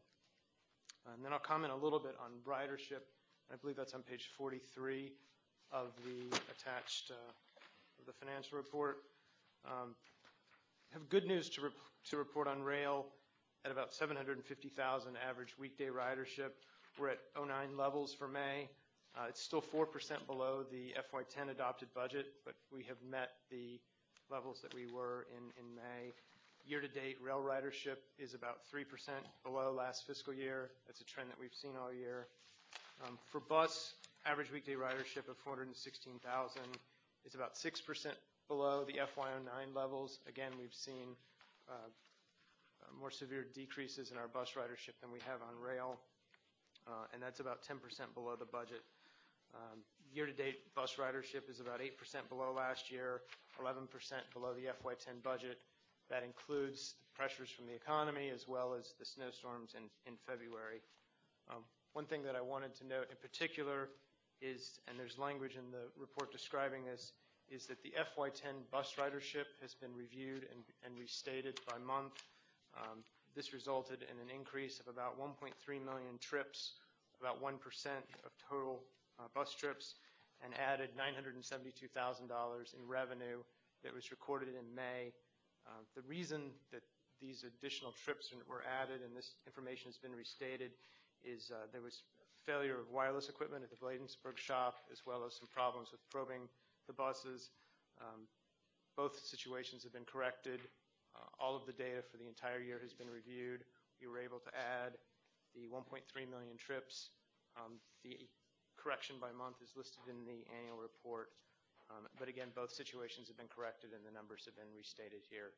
And then I'll comment a little bit on ridership. I believe that's on page forty-three of the attached uh, of the financial report. Um, I have good news to, rep- to report on rail at about seven hundred fifty thousand average weekday ridership. We're at oh nine levels for May. Uh, it's still four percent below the F Y ten adopted budget, but we have met the levels that we were in, in May. Year-to-date, rail ridership is about three percent below last fiscal year. That's a trend that we've seen all year. Um, for bus, average weekday ridership of four hundred sixteen thousand is about six percent below the F Y oh nine levels. Again, we've seen uh, uh, more severe decreases in our bus ridership than we have on rail, uh, and that's about ten percent below the budget. Um, year-to-date bus ridership is about eight percent below last year, eleven percent below the F Y ten budget. That includes the pressures from the economy as well as the snowstorms in, in February. Um, one thing that I wanted to note in particular is, and there's language in the report describing this, is that the F Y ten bus ridership has been reviewed and, and restated by month. Um, this resulted in an increase of about one point three million trips, about one percent of total uh, bus trips, and added nine hundred seventy-two thousand dollars in revenue that was recorded in May. Uh, the reason that these additional trips were added and this information has been restated is uh, there was failure of wireless equipment at the Bladensburg shop, as well as some problems with probing the buses. Um, both situations have been corrected. Uh, all of the data for the entire year has been reviewed. We were able to add the one point three million trips. Um, the correction by month is listed in the annual report. Um, but again, both situations have been corrected and the numbers have been restated here.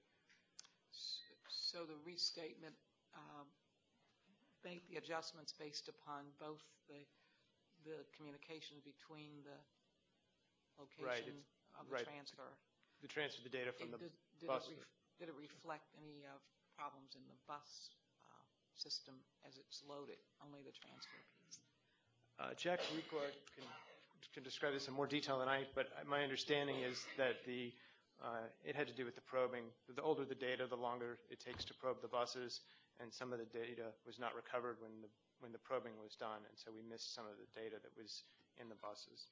So the restatement um, make the adjustments based upon both the the communication between the Right, location it's- of the right. transfer. The transfer the data from It- the did, did bus. It ref- did it reflect any uh, problems in the bus uh, system as it's loaded? Only the transfer piece. Uh, Jack Rucola can, can describe this in more detail than I, but my understanding is that the uh, it had to do with the probing. The older the data, the longer it takes to probe the buses, and some of the data was not recovered when the when the probing was done, and so we missed some of the data that was in the buses.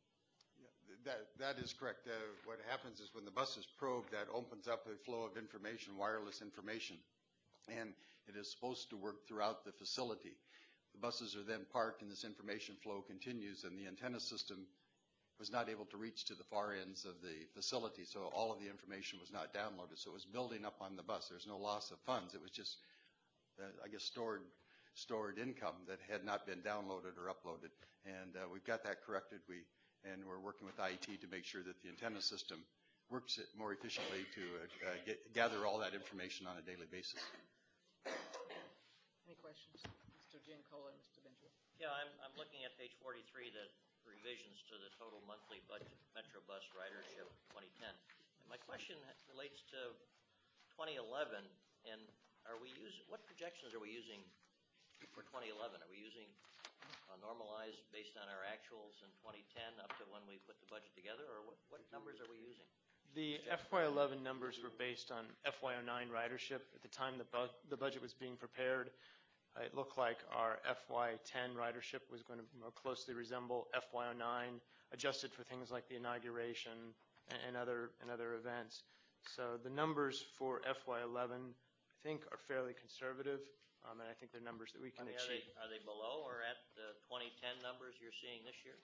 That, that is correct. Uh, what happens is when the bus is probed, that opens up a flow of information, wireless information, and it is supposed to work throughout the facility. The buses are then parked and this information flow continues, and the antenna system was not able to reach to the far ends of the facility, so all of the information was not downloaded. So it was building up on the bus. There's no loss of funds. It was just, uh, I guess, stored stored income that had not been downloaded or uploaded. And uh, we've got that corrected. We and we're working with I T to make sure that the antenna system works it more efficiently to uh, uh, get, gather all that information on a daily basis. Any questions? Mister Giancarlo? Nicola and Mister Benjamin. Yeah, I'm, I'm looking at page forty-three, the revisions to the total monthly budget, Metro Bus ridership twenty ten. And my question relates to twenty eleven, and are we using, what projections are we using for twenty eleven? Are we using uh, normalized based on our actuals in twenty ten up to when we put the budget together, or what, what numbers are we using? The F Y eleven numbers were based on F Y oh nine ridership. At the time the, bu the budget was being prepared, uh, it looked like our F Y ten ridership was going to more closely resemble F Y oh nine, adjusted for things like the inauguration and, and other and other events. So the numbers for F Y eleven, I think, are fairly conservative, um, and I think they're numbers that we can I mean, achieve. Are they, are they below or at the twenty ten numbers you're seeing this year?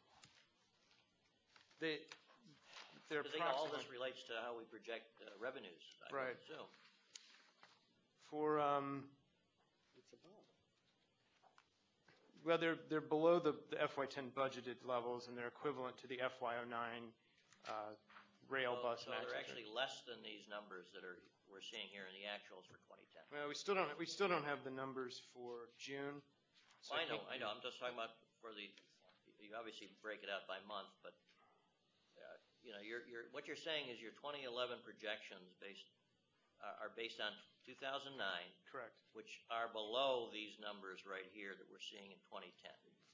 They, they're Because all this approximately, relates to how we project uh, revenues, I Right. would assume. for, um, It's above. well, they're, they're below the, the F Y ten budgeted levels, and they're equivalent to the F Y oh nine uh, rail So- bus So and they're axle. actually less than these numbers that are, we're seeing here in the actuals for twenty ten. Well, we still don't, we still don't have the numbers for June. So I know, can't- I know, I'm just talking about for the, you obviously break it out by month, but, uh, you know, you're, you're, what you're saying is your twenty eleven projections based, are are based on two thousand nine, Correct. which are below these numbers right here that we're seeing in twenty ten.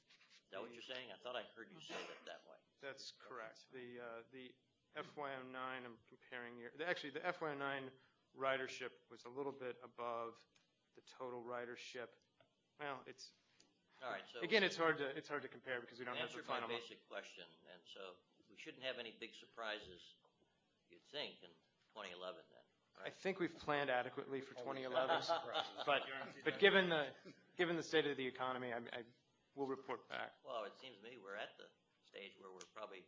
Is that what you're saying? I thought I heard you say that that way. That's correct. The, uh, the F Y oh nine, I'm comparing here, the- actually, the F Y oh nine ridership was a little bit above the total ridership. Well, it's, All right, so. again, it's hard to, it's hard to compare because we don't You have the answered my final. basic question, and so we shouldn't have any big surprises, you'd think, in twenty eleven then, I right? think we've planned adequately for twenty eleven, surprises. but, but given the, given the state of the economy, I, I will report back. Well, it seems to me we're at the stage where we're probably,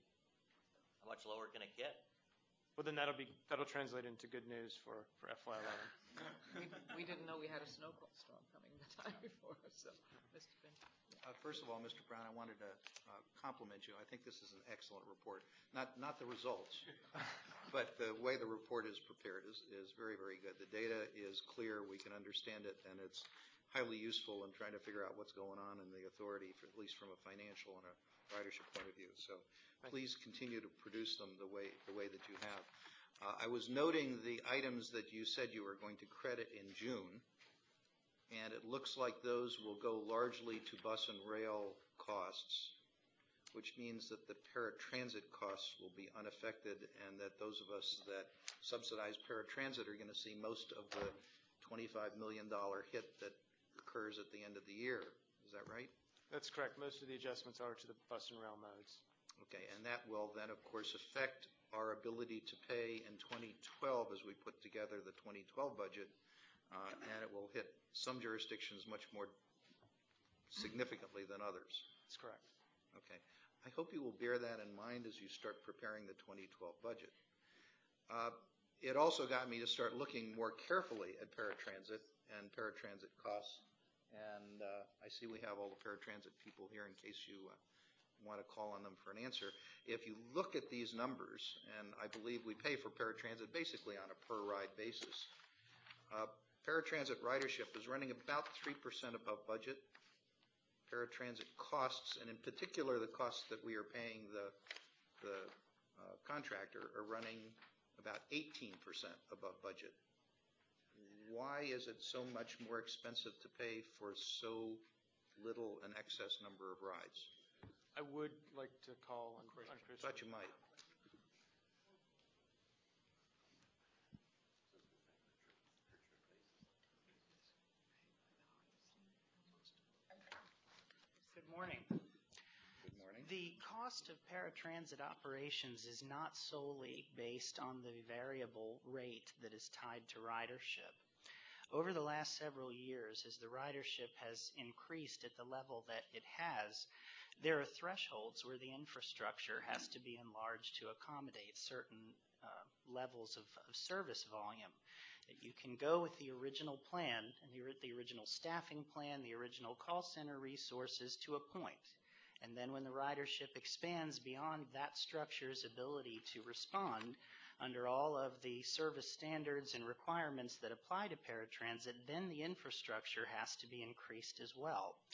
how much lower can it get? Well, then that'll be, that'll translate into good news for, for F Y eleven. We, we didn't know we had a snowstorm coming the time before, so, Mister Benjamin. Uh, First of all, Mister Brown, I wanted to uh, compliment you. I think this is an excellent report. Not, not the results, but the way the report is prepared is, is very, very good. The data is clear, we can understand it, and it's highly useful in trying to figure out what's going on in the authority, for, at least from a financial and a ridership point of view. So please continue to produce them the way, the way that you have. Uh, I was noting the items that you said you were going to credit in June, and it looks like those will go largely to bus and rail costs, which means that the paratransit costs will be unaffected, and that those of us that subsidize paratransit are going to see most of the twenty-five million dollars hit that occurs at the end of the year. Is that right? That's correct. Most of the adjustments are to the bus and rail modes. Okay, and that will then, of course, affect our ability to pay in twenty twelve as we put together the twenty twelve budget, uh, and it will hit some jurisdictions much more significantly than others. That's correct. Okay. I hope you will bear that in mind as you start preparing the twenty twelve budget. Uh, It also got me to start looking more carefully at paratransit and paratransit costs, and uh, I see we have all the paratransit people here in case you uh, want to call on them for an answer. If you look at these numbers, and I believe we pay for paratransit basically on a per-ride basis, uh, paratransit ridership is running about three percent above budget. Paratransit costs, and in particular the costs that we are paying the, the uh, contractor, are running about eighteen percent above budget. Why is it so much more expensive to pay for so little an excess number of rides? I would like to call on on Christian. Thought you might. Good morning. Good morning. The cost of paratransit operations is not solely based on the variable rate that is tied to ridership. Over the last several years, as the ridership has increased at the level that it has, there are thresholds where the infrastructure has to be enlarged to accommodate certain uh, levels of, of service volume. You can go with the original plan, the, the original staffing plan, the original call center resources to a point. And then when the ridership expands beyond that structure's ability to respond under all of the service standards and requirements that apply to paratransit, then the infrastructure has to be increased as well.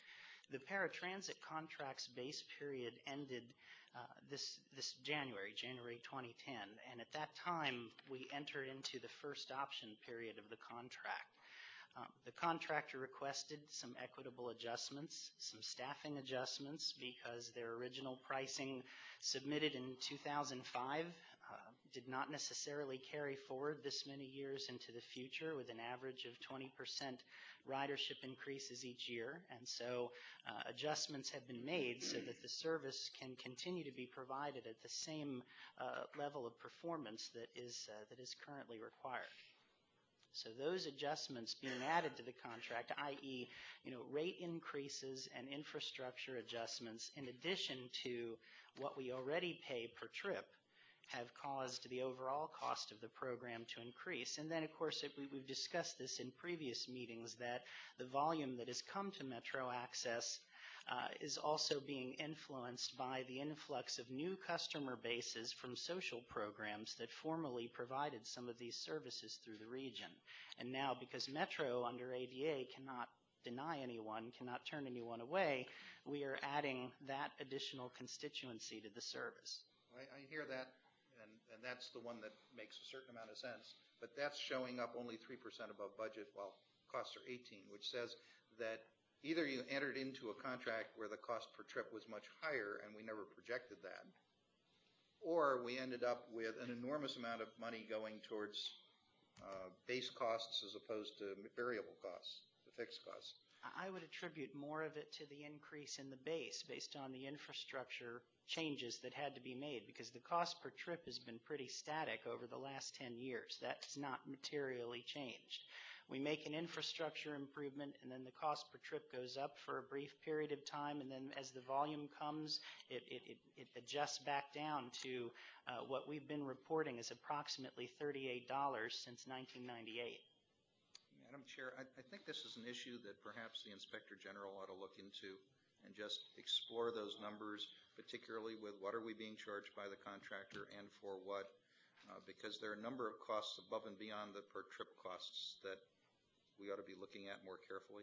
The paratransit contract's base period ended uh, this this January, January twenty ten, and at that time we entered into the first option period of the contract. Um, the contractor requested some equitable adjustments, some staffing adjustments, because their original pricing submitted in two thousand five uh, did not necessarily carry forward this many years into the future with an average of twenty percent ridership increases each year. And so uh, adjustments have been made so that the service can continue to be provided at the same uh, level of performance that is, uh, that is currently required. So those adjustments being added to the contract, that is, you know, rate increases and infrastructure adjustments in addition to what we already pay per trip, have caused the overall cost of the program to increase. And then, of course, it, we, we've discussed this in previous meetings, that the volume that has come to Metro Access Uh, is also being influenced by the influx of new customer bases from social programs that formerly provided some of these services through the region. And now, because Metro under A D A cannot deny anyone, cannot turn anyone away, we are adding that additional constituency to the service. I, I hear that, and, and that's the one that makes a certain amount of sense, but that's showing up only three percent above budget while costs are eighteen, which says that either you entered into a contract where the cost per trip was much higher and we never projected that, or we ended up with an enormous amount of money going towards uh, base costs as opposed to variable costs, the fixed costs. I would attribute more of it to the increase in the base based on the infrastructure changes that had to be made, because the cost per trip has been pretty static over the last ten years. That's not materially changed. We make an infrastructure improvement, and then the cost per trip goes up for a brief period of time, and then as the volume comes, it, it, it, it adjusts back down to uh, what we've been reporting as approximately thirty-eight dollars since nineteen ninety-eight. Madam Chair, I, I think this is an issue that perhaps the Inspector General ought to look into and just explore those numbers, particularly with what are we being charged by the contractor and for what, uh, because there are a number of costs above and beyond the per trip costs that we ought to be looking at more carefully.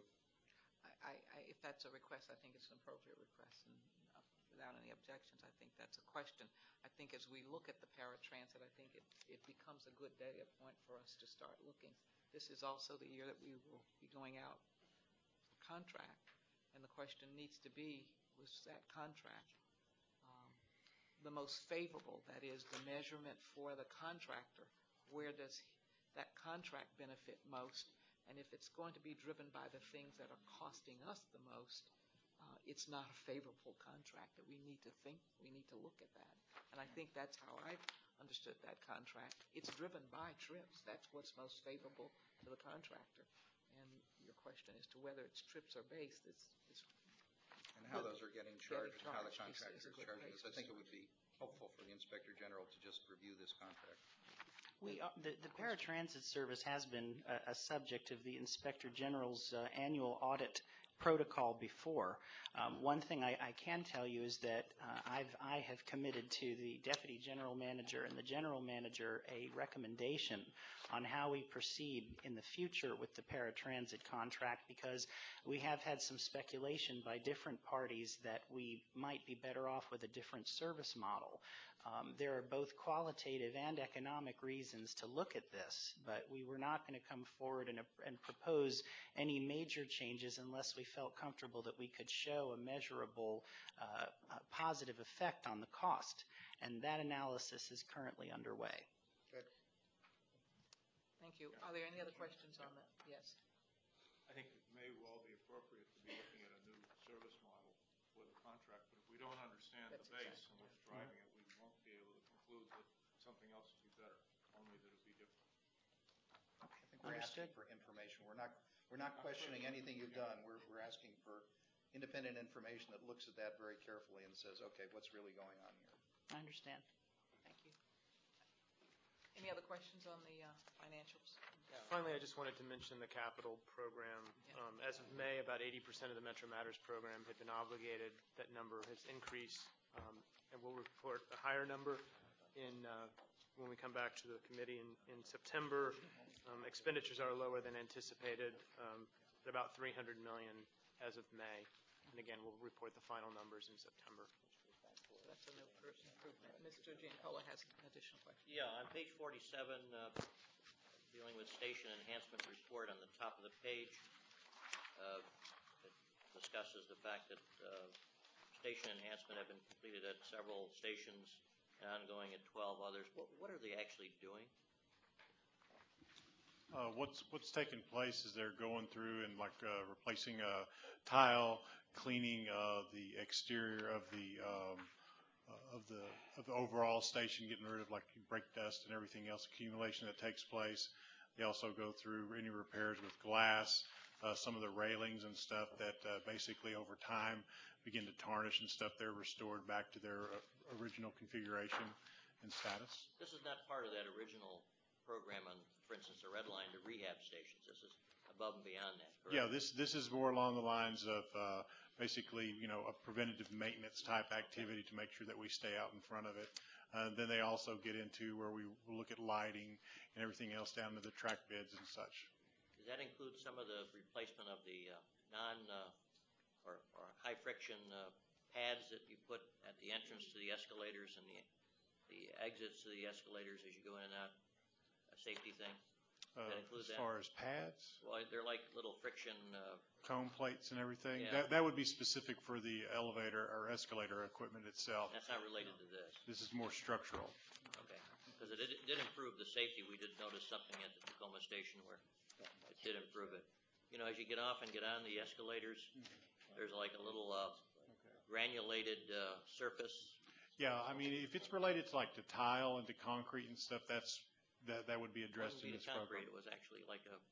I, I, if that's a request, I think it's an appropriate request, and uh, without any objections, I think that's a question. I think as we look at the paratransit, I think it, it becomes a good data point for us to start looking. This is also the year that we will be going out for contract, and the question needs to be, was that contract um, the most favorable? That is, the measurement for the contractor. Where does that contract benefit most? And if it's going to be driven by the things that are costing us the most, uh, it's not a favorable contract that we need to think, we need to look at that. And I think that's how I've understood that contract. It's driven by trips. That's what's most favorable to the contractor. And your question as to whether it's trips or base, is, is and how those are getting charged, getting and how the charged contractor is is, is a good charging place us. I to think it start. would be helpful for the Inspector General to just review this contract. We are, the, the paratransit service has been a, a subject of the Inspector General's uh, annual audit protocol before. Um, one thing I, I can tell you is that uh, I've, I have committed to the Deputy General Manager and the General Manager a recommendation on how we proceed in the future with the paratransit contract, because we have had some speculation by different parties that we might be better off with a different service model. Um, there are both qualitative and economic reasons to look at this, but we were not going to come forward and, and propose any major changes unless we felt comfortable that we could show a measurable uh, a positive effect on the cost, and that analysis is currently underway. Good. Thank you. Are there any other questions on that? Yes. I think it may well be appropriate to be looking at a new service model for the contract, but if we don't understand That's the base exactly and what's driving it, we won't be able to conclude that something else would be better, only that it would be different. I think we're asking for information. We're not, we're not questioning anything you've done. We're, we're asking for independent information that looks at that very carefully and says, okay, what's really going on here? I understand. Thank you. Any other questions on the uh, financials? Finally, I just wanted to mention the capital program. Um, as of May, about eighty percent of the Metro Matters program had been obligated. That number has increased, um, and we'll report a higher number in uh, when we come back to the committee in, in September. Um, expenditures are lower than anticipated. Um, they're about three hundred million dollars as of May. And again, we'll report the final numbers in September. So that's a new per- improvement. Mister Giancola has an additional question. Yeah, on page forty-seven, uh, dealing with station enhancement report on the top of the page, uh, it discusses the fact that uh, station enhancement have been completed at several stations and ongoing at twelve others. What, what are they actually doing? Uh, what's what's taking place is they're going through and like uh, replacing a tile, cleaning uh, the exterior of the um, uh, of the of the overall station, getting rid of like brake dust and everything else accumulation that takes place. They also go through any repairs with glass, uh, some of the railings and stuff that uh, basically over time begin to tarnish and stuff. They're restored back to their uh, original configuration and status. This is not part of that original program on, for instance, the Red Line to rehab stations. This is above and beyond that, correct? Yeah, this this is more along the lines of uh, basically, you know, a preventative maintenance type activity to make sure that we stay out in front of it. Uh, then they also get into where we look at lighting and everything else down to the track beds and such. Does that include some of the replacement of the uh, non uh, or, or high friction uh, pads that you put at the entrance to the escalators and the the exits to the escalators as you go in and out? A safety thing? Uh, That include as that? far as pads, Well, they're like little friction. Uh, cone plates and everything, Yeah. that that would be specific for the elevator or escalator equipment itself. that's not related to this. This is more structural. Okay. Because it did, it did improve the safety. We did notice something at the Tacoma station where it did improve it. You know, as you get off and get on the escalators, there's like a little uh, granulated uh, surface. Yeah, I mean, if it's related to like to tile and to concrete and stuff, that's that that would be It addressed wasn't in made this of concrete. program. It was actually like a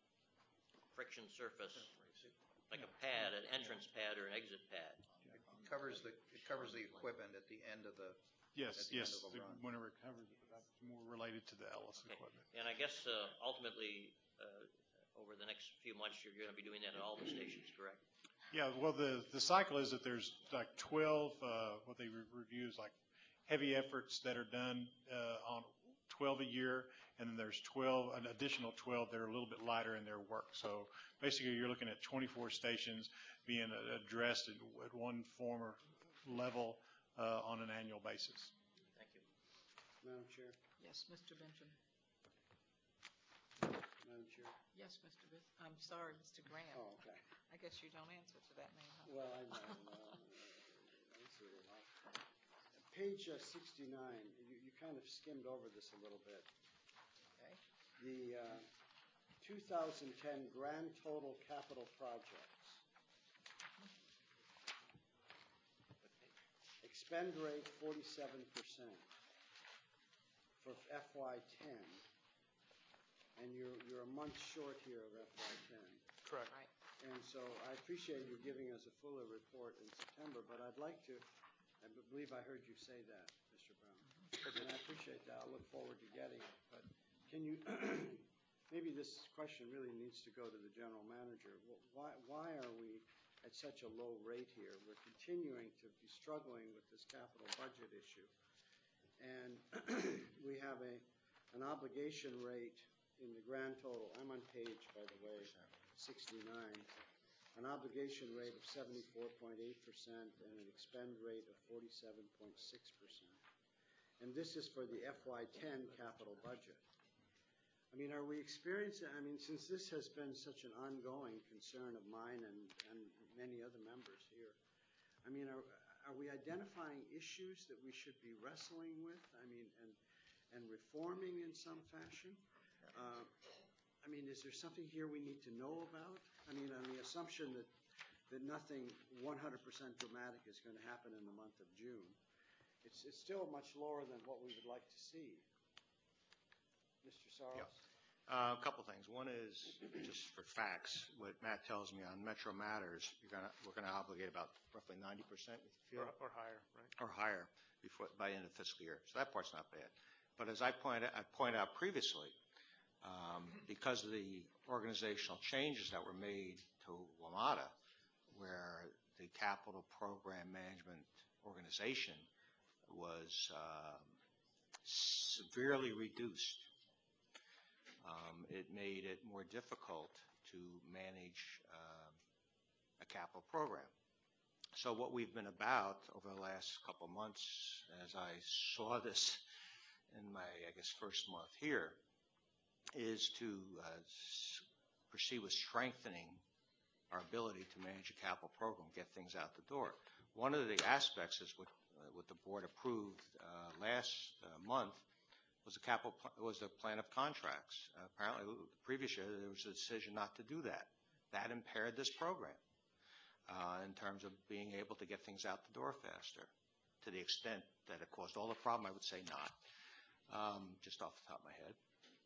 friction surface, like a pad, an entrance pad or an exit pad. It covers the, it covers the equipment at the end of the, Yes, at the end yes, of a the- run. whenever it covers it, but that's more related to the Ellis Okay. equipment. And I guess uh, ultimately, uh, over the next few months, you're going to be doing that at all the stations, correct? Yeah, well, the, the cycle is that there's like twelve, uh, what they re- review is like heavy efforts that are done uh, on twelve a year, and then there's twelve, an additional twelve that are a little bit lighter in their work. So basically, you're looking at twenty-four stations being uh, addressed at, at one form or level uh, on an annual basis. Thank you. Madam Chair, Yes, Mister Benjamin. Madam Chair. Yes, Mister Bis, I'm sorry, Mister Graham. Oh, okay. I guess you don't answer to that name, huh? Well, I know, no, that's a little off. Page uh, sixty-nine, you, you kind of skimmed over this a little bit. Okay. The uh, two thousand ten grand total capital projects. Expend rate forty-seven percent for F Y ten, and you're, you're a month short here of F Y ten. Correct. Right. And so I appreciate you giving us a fuller report in September, but I'd like to, I believe I heard you say that, Mister Brown. And I appreciate that. I look forward to getting it. But can you, maybe this question really needs to go to the general manager. Wh- Why, why are we at such a low rate here? We're continuing to be struggling with this capital budget issue. And we have a, an obligation rate in the grand total, I'm on page, by the way, sixty-nine, an obligation rate of seventy-four point eight percent and an expend rate of forty-seven point six percent. And this is for the F Y ten capital budget. I mean, are we experiencing, I mean, since this has been such an ongoing concern of mine and, and many other members here, I mean, are, are we identifying issues that we should be wrestling with, I mean, and, and reforming in some fashion? Uh, I mean, is there something here we need to know about? I mean, on the assumption that, that nothing one hundred percent dramatic is going to happen in the month of June, it's, it's still much lower than what we would like to see. Mister Saros? Uh, A couple things. One is, just for facts, what Matt tells me on Metro Matters, you're gonna, we're gonna obligate about roughly ninety percent, you feel? Or, or higher, right? Or higher before, by end of fiscal year. So that part's not bad. But as I pointed, I pointed out previously, um, because of the organizational changes that were made to WMATA, where the capital program management organization was um, severely reduced, um, it made it more difficult to manage um, a capital program. So what we've been about over the last couple of months, as I saw this in my, I guess, first month here, is to uh, s- proceed with strengthening our ability to manage a capital program, get things out the door. One of the aspects is what, uh, what the board approved uh, last uh, month was a capital pl- was a plan of contracts. Uh, apparently, the previous year there was a decision not to do that. That impaired this program uh, in terms of being able to get things out the door faster. To the extent that it caused all the problem, I would say not. Um, just off the top of my head.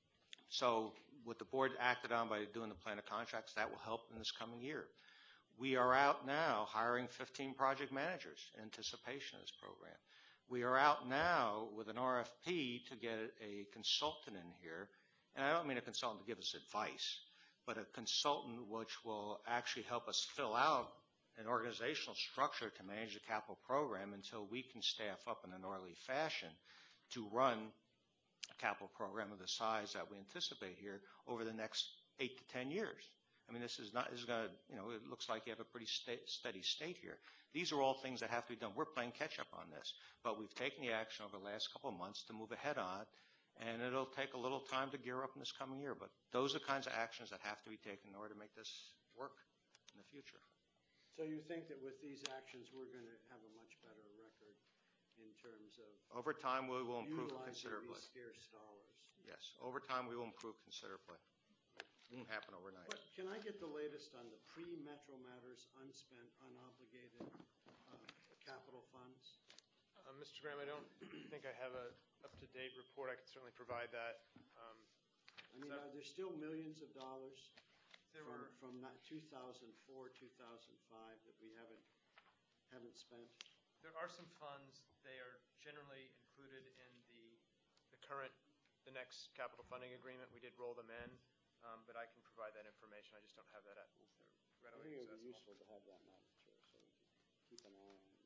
So what the board acted on by doing the plan of contracts, that will help in this coming year. We are out now hiring fifteen project managers in anticipation of this program. We are out now with an R F P to get a consultant in here, and I don't mean a consultant to give us advice, but a consultant which will actually help us fill out an organizational structure to manage the capital program until we can staff up in an orderly fashion to run a capital program of the size that we anticipate here over the next eight to ten years. I mean, this is not, this is going to, you know, it looks like you have a pretty sta- steady state here. These are all things that have to be done. We're playing catch up on this, but we've taken the action over the last couple of months to move ahead on it, and it'll take a little time to gear up in this coming year, but those are the kinds of actions that have to be taken in order to make this work in the future. So you think that with these actions, we're going to have a much better record in terms of Over time, we will improve utilizing considerably. these scarce dollars? Yes, over time, we will improve considerably. Won't happen overnight. But can I get the latest on the pre-Metro Matters unspent, unobligated uh, capital funds? Uh, Mister Graham, I don't think I have a up-to-date report. I can certainly provide that. Um, I mean, so- are there still millions of dollars There from, were- from not two thousand four, two thousand five that we haven't, haven't spent? There are some funds. They are generally included in the, the current, the next capital funding agreement. We did roll them in, um, but I can provide that information. I just don't have that at, I readily think it would be accessible. useful to have that, Madam Chair, so we can keep an eye on it.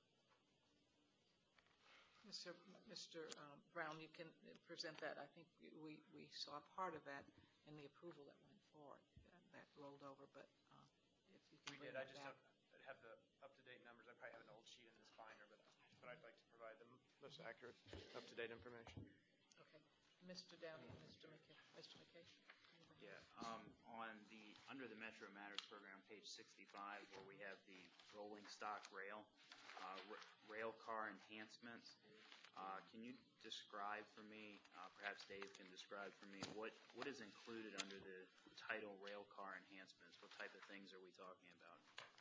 Mister Mister um, Brown, you can present that. I think we, we saw part of that in the approval that went forward, uh, that rolled over, but uh, if you can We bring did. I that just back. don't have the up-to-date numbers. I probably have an old sheet in this binder, but, but I'd like to provide the most accurate, up-to-date information. Okay. Mister Downey and Mister McKay. Mister McKay? Yeah, um, on the, under the Metro Matters program, page sixty-five, where we have the rolling stock rail, uh, r- rail car enhancements, uh, can you describe for me, uh, perhaps Dave can describe for me, what, what is included under the title rail car enhancements? What type of things are we talking about?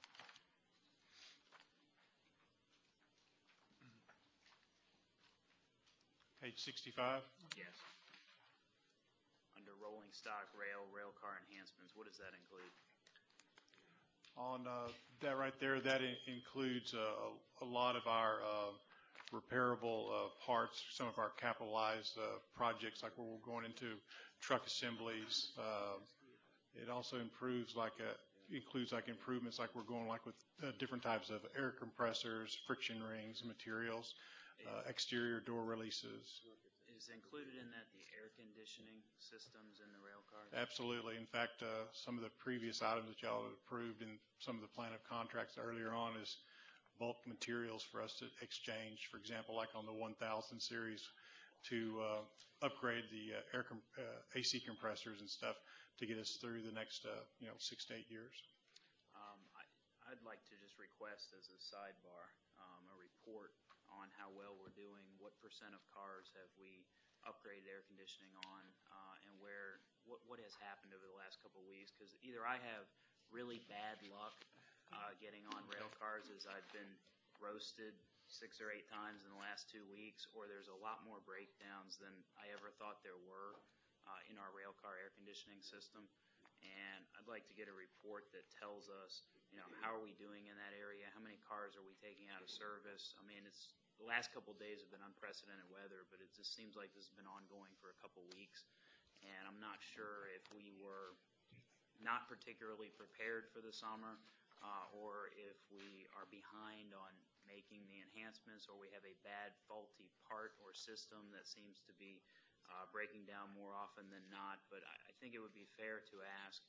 Page sixty-five. Yes. Under rolling stock rail, rail car enhancements, what does that include? On uh, that right there, that in- includes uh, a lot of our uh, repairable uh, parts, some of our capitalized uh, projects, like where we're going into truck assemblies. Uh, It also improves like, uh, includes like improvements like we're going like with uh, different types of air compressors, friction rings, materials, uh, exterior door releases. Is included in that the air conditioning systems in the rail cars? Absolutely. In fact, uh, some of the previous items that y'all had approved in some of the plan of contracts earlier on is bulk materials for us to exchange. For example, like on the one thousand series to uh, upgrade the uh, air com- uh, A C compressors and stuff to get us through the next, uh, you know, six to eight years. Um, I, I'd like to just request as a sidebar, um, a report on how well we're doing, what percent of cars have we upgraded air conditioning on, uh, and where, what, what has happened over the last couple of weeks, because either I have really bad luck, uh, getting on rail cars as I've been roasted six or eight times in the last two weeks, or there's a lot more breakdowns than I ever thought there were, uh, in our rail car air conditioning system. And I'd like to get a report that tells us, you know, how are we doing in that area? How many cars are we taking out of service? I mean, it's, the last couple of days have been unprecedented weather, but it just seems like this has been ongoing for a couple weeks. And I'm not sure if we were not particularly prepared for the summer, uh, or if we are behind on making the enhancements, or we have a bad faulty part or system that seems to be uh, breaking down more often than not. But I, I think it would be fair to ask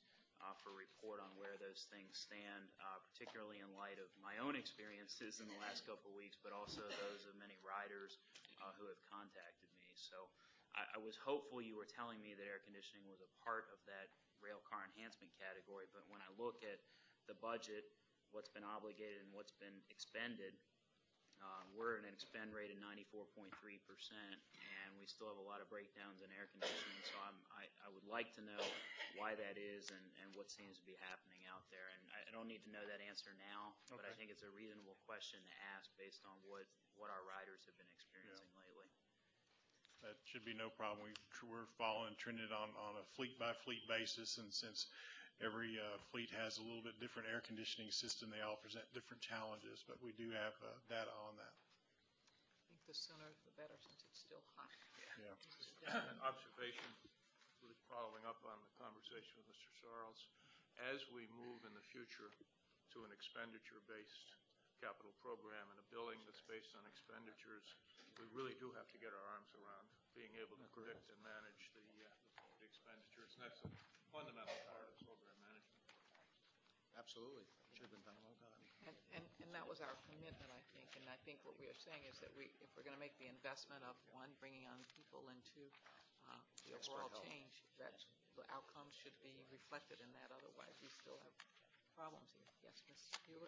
uh, for a report on where those things stand, uh, particularly in light of my own experiences in the last couple of weeks, but also those of many riders uh, who have contacted me. So I, I was hopeful you were telling me that air conditioning was a part of that rail car enhancement category, but when I look at the budget, what's been obligated and what's been expended, Uh, we're at an expend rate of ninety-four point three percent, and we still have a lot of breakdowns in air conditioning. So I'm, I, I would like to know why that is and, and what seems to be happening out there. And I, I don't need to know that answer now, but I Okay. think it's a reasonable question to ask based on what, what our riders have been experiencing lately. That should be no problem. We've, tr- we're following, trending on, on a fleet-by-fleet basis, and since every uh, fleet has a little bit different air conditioning system, they all present different challenges, but we do have uh, data on that. I think the sooner the better, since it's still hot. Yeah. An observation, really following up on the conversation with Mister Sarles. As we move in the future to an expenditure-based capital program and a billing that's based on expenditures, we really do have to get our arms around being able to predict and manage the, uh, the expenditures. And that's a fundamental part of program management. Absolutely. Should have been done well done. And, and, and that was our commitment, I think, and I think what we are saying is that we, if we're going to make the investment of, one, bringing on people into uh, the Expert overall help. change, that the outcomes should be reflected in that, otherwise we still have problems here. Yes, Miz Hewitt?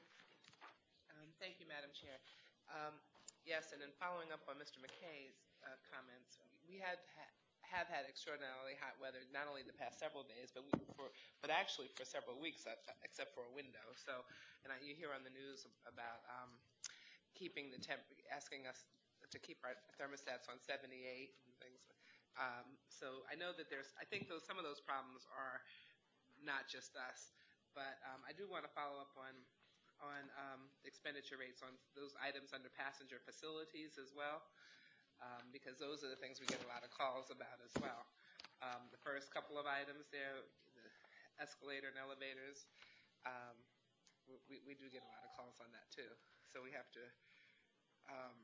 Um, Thank you, Madam Chair. Um, Yes, and then following up on Mister McKay's uh, comments, we had ha- have had extraordinarily hot weather, not only the past several days, but we, for but actually for several weeks, uh, except for a window. So, and I, you hear on the news about um, keeping the temp, asking us to keep our thermostats on seventy-eight and things. Um, so I know that there's, I think those some of those problems are not just us, but um, I do want to follow up on. on um, expenditure rates on those items under passenger facilities as well, um, because those are the things we get a lot of calls about as well. Um, the first couple of items there, the escalator and elevators, um, we, we do get a lot of calls on that too. So we have to, um,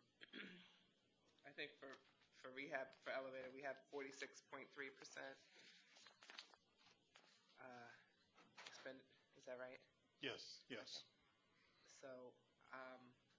I think for, for rehab, for elevator, we have forty-six point three percent uh, expend, is that right? Yes, yes. So, um,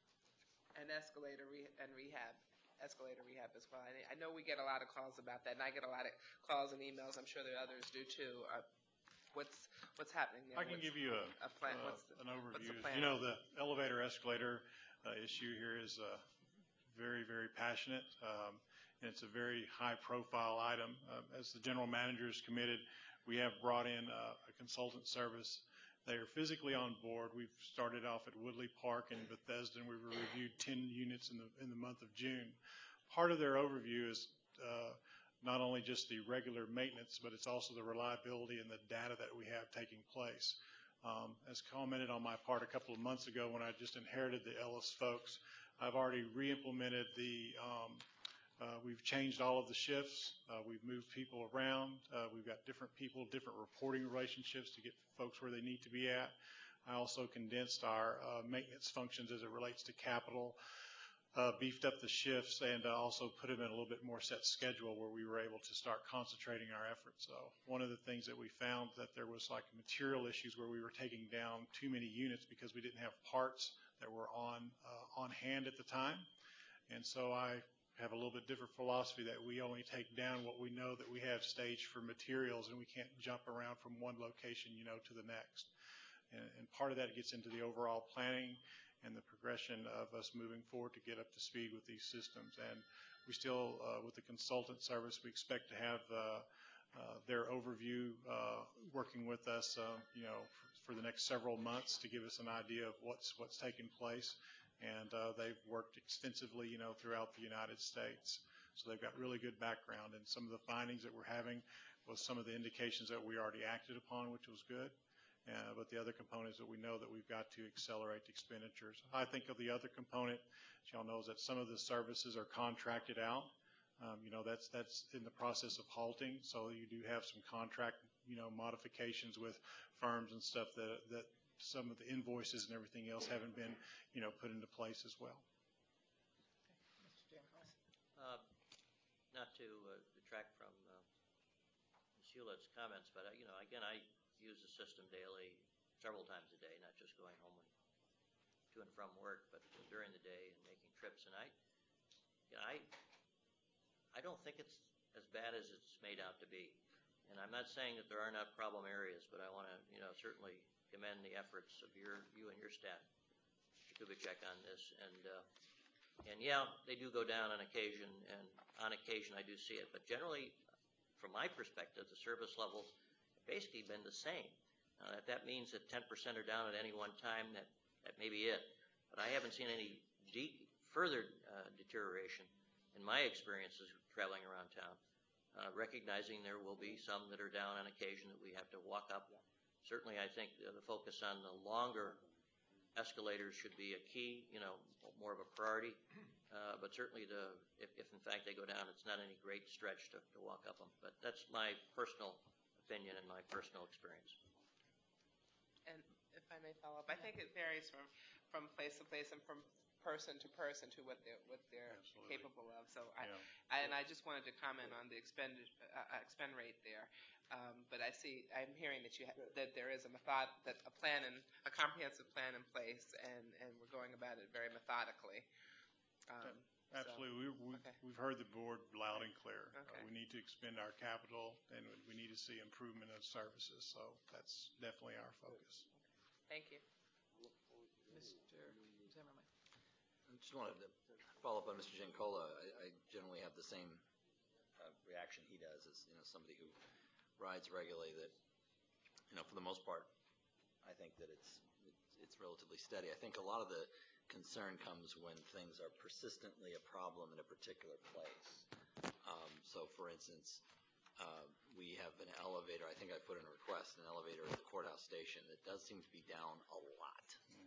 and escalator re- and rehab, escalator rehab as well. I, I know we get a lot of calls about that, and I get a lot of calls and emails. I'm sure that others do too. Uh, what's what's happening there? I can What's give you a, a plan? uh, What's the, an what's overview. the plan? You know, the elevator escalator uh, issue here is uh, very, very passionate, um, and it's a very high-profile item. Uh, as the general manager is committed, we have brought in uh, a consultant service. They are physically on board. We've started off at Woodley Park in Bethesda, and we've reviewed ten units in the in the month of June. Part of their overview is uh, not only just the regular maintenance, but it's also the reliability and the data that we have taking place. Um, as commented on my part a couple of months ago when I just inherited the Ellis folks, I've already re-implemented the um, Uh, we've changed all of the shifts. Uh, we've moved people around. Uh, we've got different people, different reporting relationships to get folks where they need to be at. I also condensed our uh, maintenance functions as it relates to capital, uh, beefed up the shifts, and uh, also put them in a little bit more set schedule where we were able to start concentrating our efforts. So one of the things that we found that there was like material issues where we were taking down too many units because we didn't have parts that were on uh, on hand at the time. And so I have a little bit different philosophy that we only take down what we know that we have staged for materials, and we can't jump around from one location, you know, to the next. And, and part of that gets into the overall planning and the progression of us moving forward to get up to speed with these systems. And we still, uh, with the consultant service, we expect to have uh, uh, their overview uh, working with us, uh, you know, for, for the next several months to give us an idea of what's what's taking place. And uh, they've worked extensively, you know, throughout the United States. So they've got really good background. And some of the findings that we're having was some of the indications that we already acted upon, which was good. Uh, but the other components that we know that we've got to accelerate the expenditures. I think of the other component, as y'all know, is that some of the services are contracted out. Um, you know, that's that's in the process of halting. So you do have some contract, you know, modifications with firms and stuff that that. Some of the invoices and everything else haven't been, you know, put into place as well. Mister Jankos? Uh, Not to uh, detract from uh, Miz Hewlett's comments, but, uh, you know, again, I use the system daily, several times a day, not just going home and to and from work, but during the day and making trips. And I, you know, I, I don't think it's as bad as it's made out to be. And I'm not saying that there are not problem areas, but I want to, you know, certainly commend the efforts of your, you and your staff, Mister Kubitschek, on this. And, uh, and yeah, they do go down on occasion, and on occasion I do see it. But generally, from my perspective, the service levels have basically been the same. Uh, if that means that ten percent are down at any one time, that, that may be it. But I haven't seen any de- further uh, deterioration in my experiences traveling around town. Uh, recognizing there will be some that are down on occasion that we have to walk up. Certainly, I think the, the focus on the longer escalators should be a key, you know, more of a priority. Uh, but certainly, the if, if in fact they go down, it's not any great stretch to, to walk up them. But that's my personal opinion and my personal experience. And if I may follow up, I think it varies from, from place to place and from person to person to what they're what they're Absolutely. capable of. So I, Yeah. I and I just wanted to comment on the expend uh, expend rate there. Um, but I see I'm hearing that you ha- that there is a method that a plan and a comprehensive plan in place, and, and we're going about it very methodically. Um, Absolutely. So, We, we, okay. We've heard the board loud and clear. Okay. Uh, we need to expend our capital, and we need to see improvement of services. So that's definitely our focus. Thank you. Mister Zimmerman. I just wanted to follow up on Mister Giancola. I, I generally have the same uh, reaction he does as, you know, somebody who rides regularly that, you know, for the most part, I think that it's, it's, it's relatively steady. I think a lot of the concern comes when things are persistently a problem in a particular place. Um, so, for instance, uh, we have an elevator, I think I put in a request, an elevator at the courthouse station that does seem to be down a lot.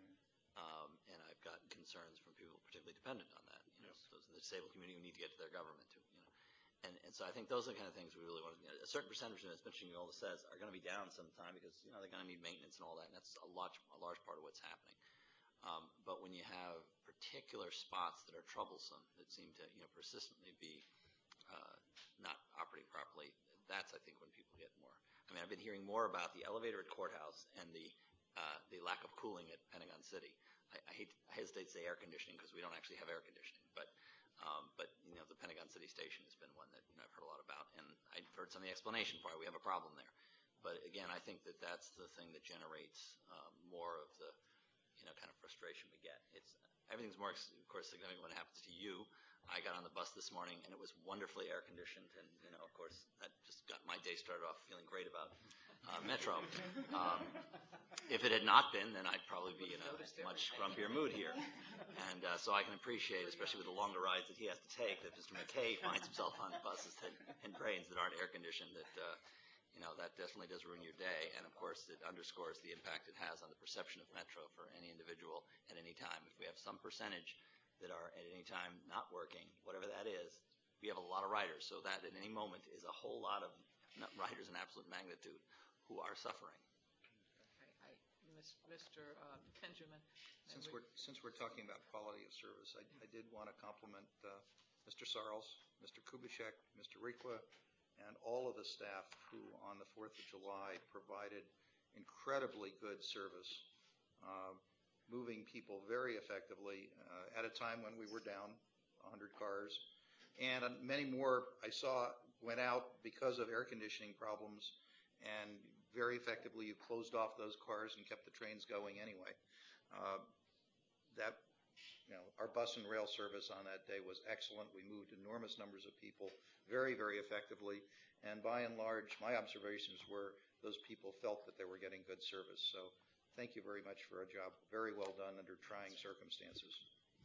Um, and I've gotten concerns from people particularly dependent on that, you know, Yes. those in the disabled community who need to get to their government too, you know. And, and so I think those are the kind of things we really want to, you know, a certain percentage, as Mister Giancola says, are going to be down sometime because, you know, they're going to need maintenance and all that, and that's a large, a large part of what's happening. Um, but when you have particular spots that are troublesome, that seem to, you know, persistently be uh, not operating properly, that's, I think, when people get more. I mean, I've been hearing more about the elevator at Courthouse and the uh, the lack of cooling at Pentagon City. I, I, hate, I hesitate to say air conditioning because we don't actually have air conditioning, but um, but you know, the Pentagon City station has been one that, you know, I've heard a lot about, and I've heard some of the explanation for why we have a problem there. But again, I think that that's the thing that generates um, more of the, you know, kind of frustration we get. It's everything's more, of course, significant when it happens to you. I got on the bus this morning and it was wonderfully air conditioned, and, you know, of course, that just got my day started off feeling great about uh, Metro. Um, if it had not been, then I'd probably be in a much grumpier mood here. And uh, so I can appreciate, especially with the longer rides that he has to take, that Mister McKay finds himself on buses that, and trains that aren't air conditioned. That uh, you know, that definitely does ruin your day. And of course, it underscores the impact it has on the perception of Metro for any individual at any time. If we have some percentage that are at any time not working, whatever that is, we have a lot of riders. So that at any moment is a whole lot of riders in absolute magnitude who are suffering. Okay, I, Mister uh, Benjamin. Since we're, since we're talking about quality of service, I, I did want to compliment uh, Mister Sarles, Mister Kubitschek, Mister Requa, and all of the staff who on the fourth of July provided incredibly good service, uh, moving people very effectively uh, at a time when we were down one hundred cars. And uh, many more I saw went out because of air conditioning problems, and very effectively you closed off those cars and kept the trains going anyway. Uh, that, you know, our bus and rail service on that day was excellent. We moved enormous numbers of people very, very effectively. And by and large, my observations were those people felt that they were getting good service. So thank you very much for a job very well done under trying circumstances.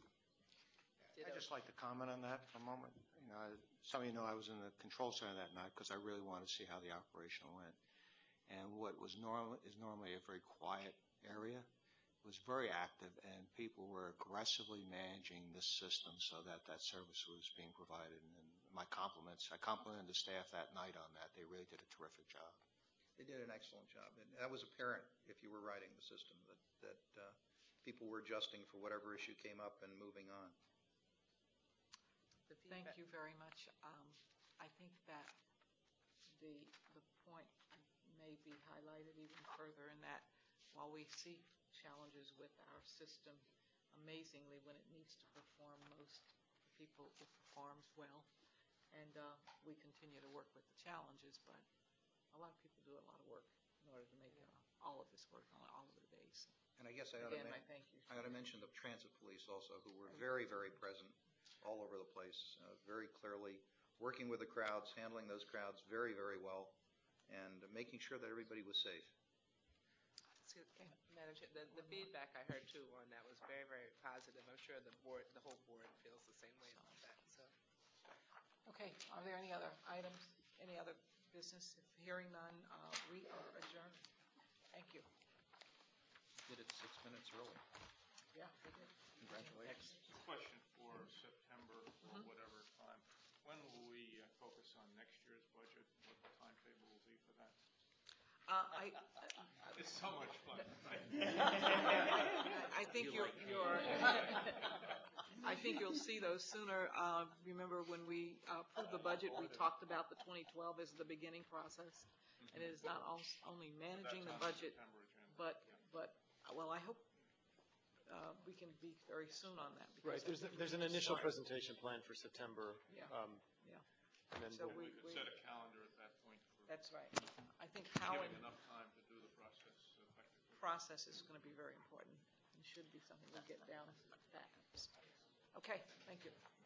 I'd just like to comment on that for a moment. You know, some of you know I was in the control center that night because I really wanted to see how the operation went. And what was normal is normally a very quiet area was very active, and people were aggressively managing this system so that that service was being provided. And my compliments, I complimented the staff that night on that. They really did a terrific job. They did an excellent job. And that was apparent if you were riding the system, that, that uh, people were adjusting for whatever issue came up and moving on. Thank you very much. Um, I think that the, the point I made may be highlighted even further in that while we see challenges with our system, amazingly, when it needs to perform most, people, it performs well. And uh, we continue to work with the challenges, but a lot of people do a lot of work in order to make uh, all of this work on all of their days. And I guess I ought to, Again, men- my thank you. I ought to mention the transit police also, who were very, very present all over the place, uh, very clearly, working with the crowds, handling those crowds very, very well, and making sure that everybody was safe. Excuse- Madam Chair, the, the feedback I heard too on that was very, very positive. I'm sure the board, the whole board feels the same way about that, so. Okay, are there any other items, any other business? If hearing none, uh, we are adjourned. Thank you. Did it six minutes early. Yeah, we did. Congratulations. Question for September or Mhm. whatever time. When will we uh, focus on next year's budget? What the timetable will be for that? Uh, I, It's so much fun. I think you're, you're, I think you'll see those sooner. Uh, Remember, when we uh, approved the budget, we talked about the twenty twelve as the beginning process. And it is not al- only managing the That's on budget, September agenda. but, but, well, I hope uh, we can be very soon on that. because Right, I there's, think we there's an need to initial start. presentation plan for September. Yeah. um, Yeah. And then So we'll- We we, could we, set a calendar at that point for that's right. I think how giving and enough time to do the process effectively. process is going to be very important. It should be something we get down pat. Okay, thank you.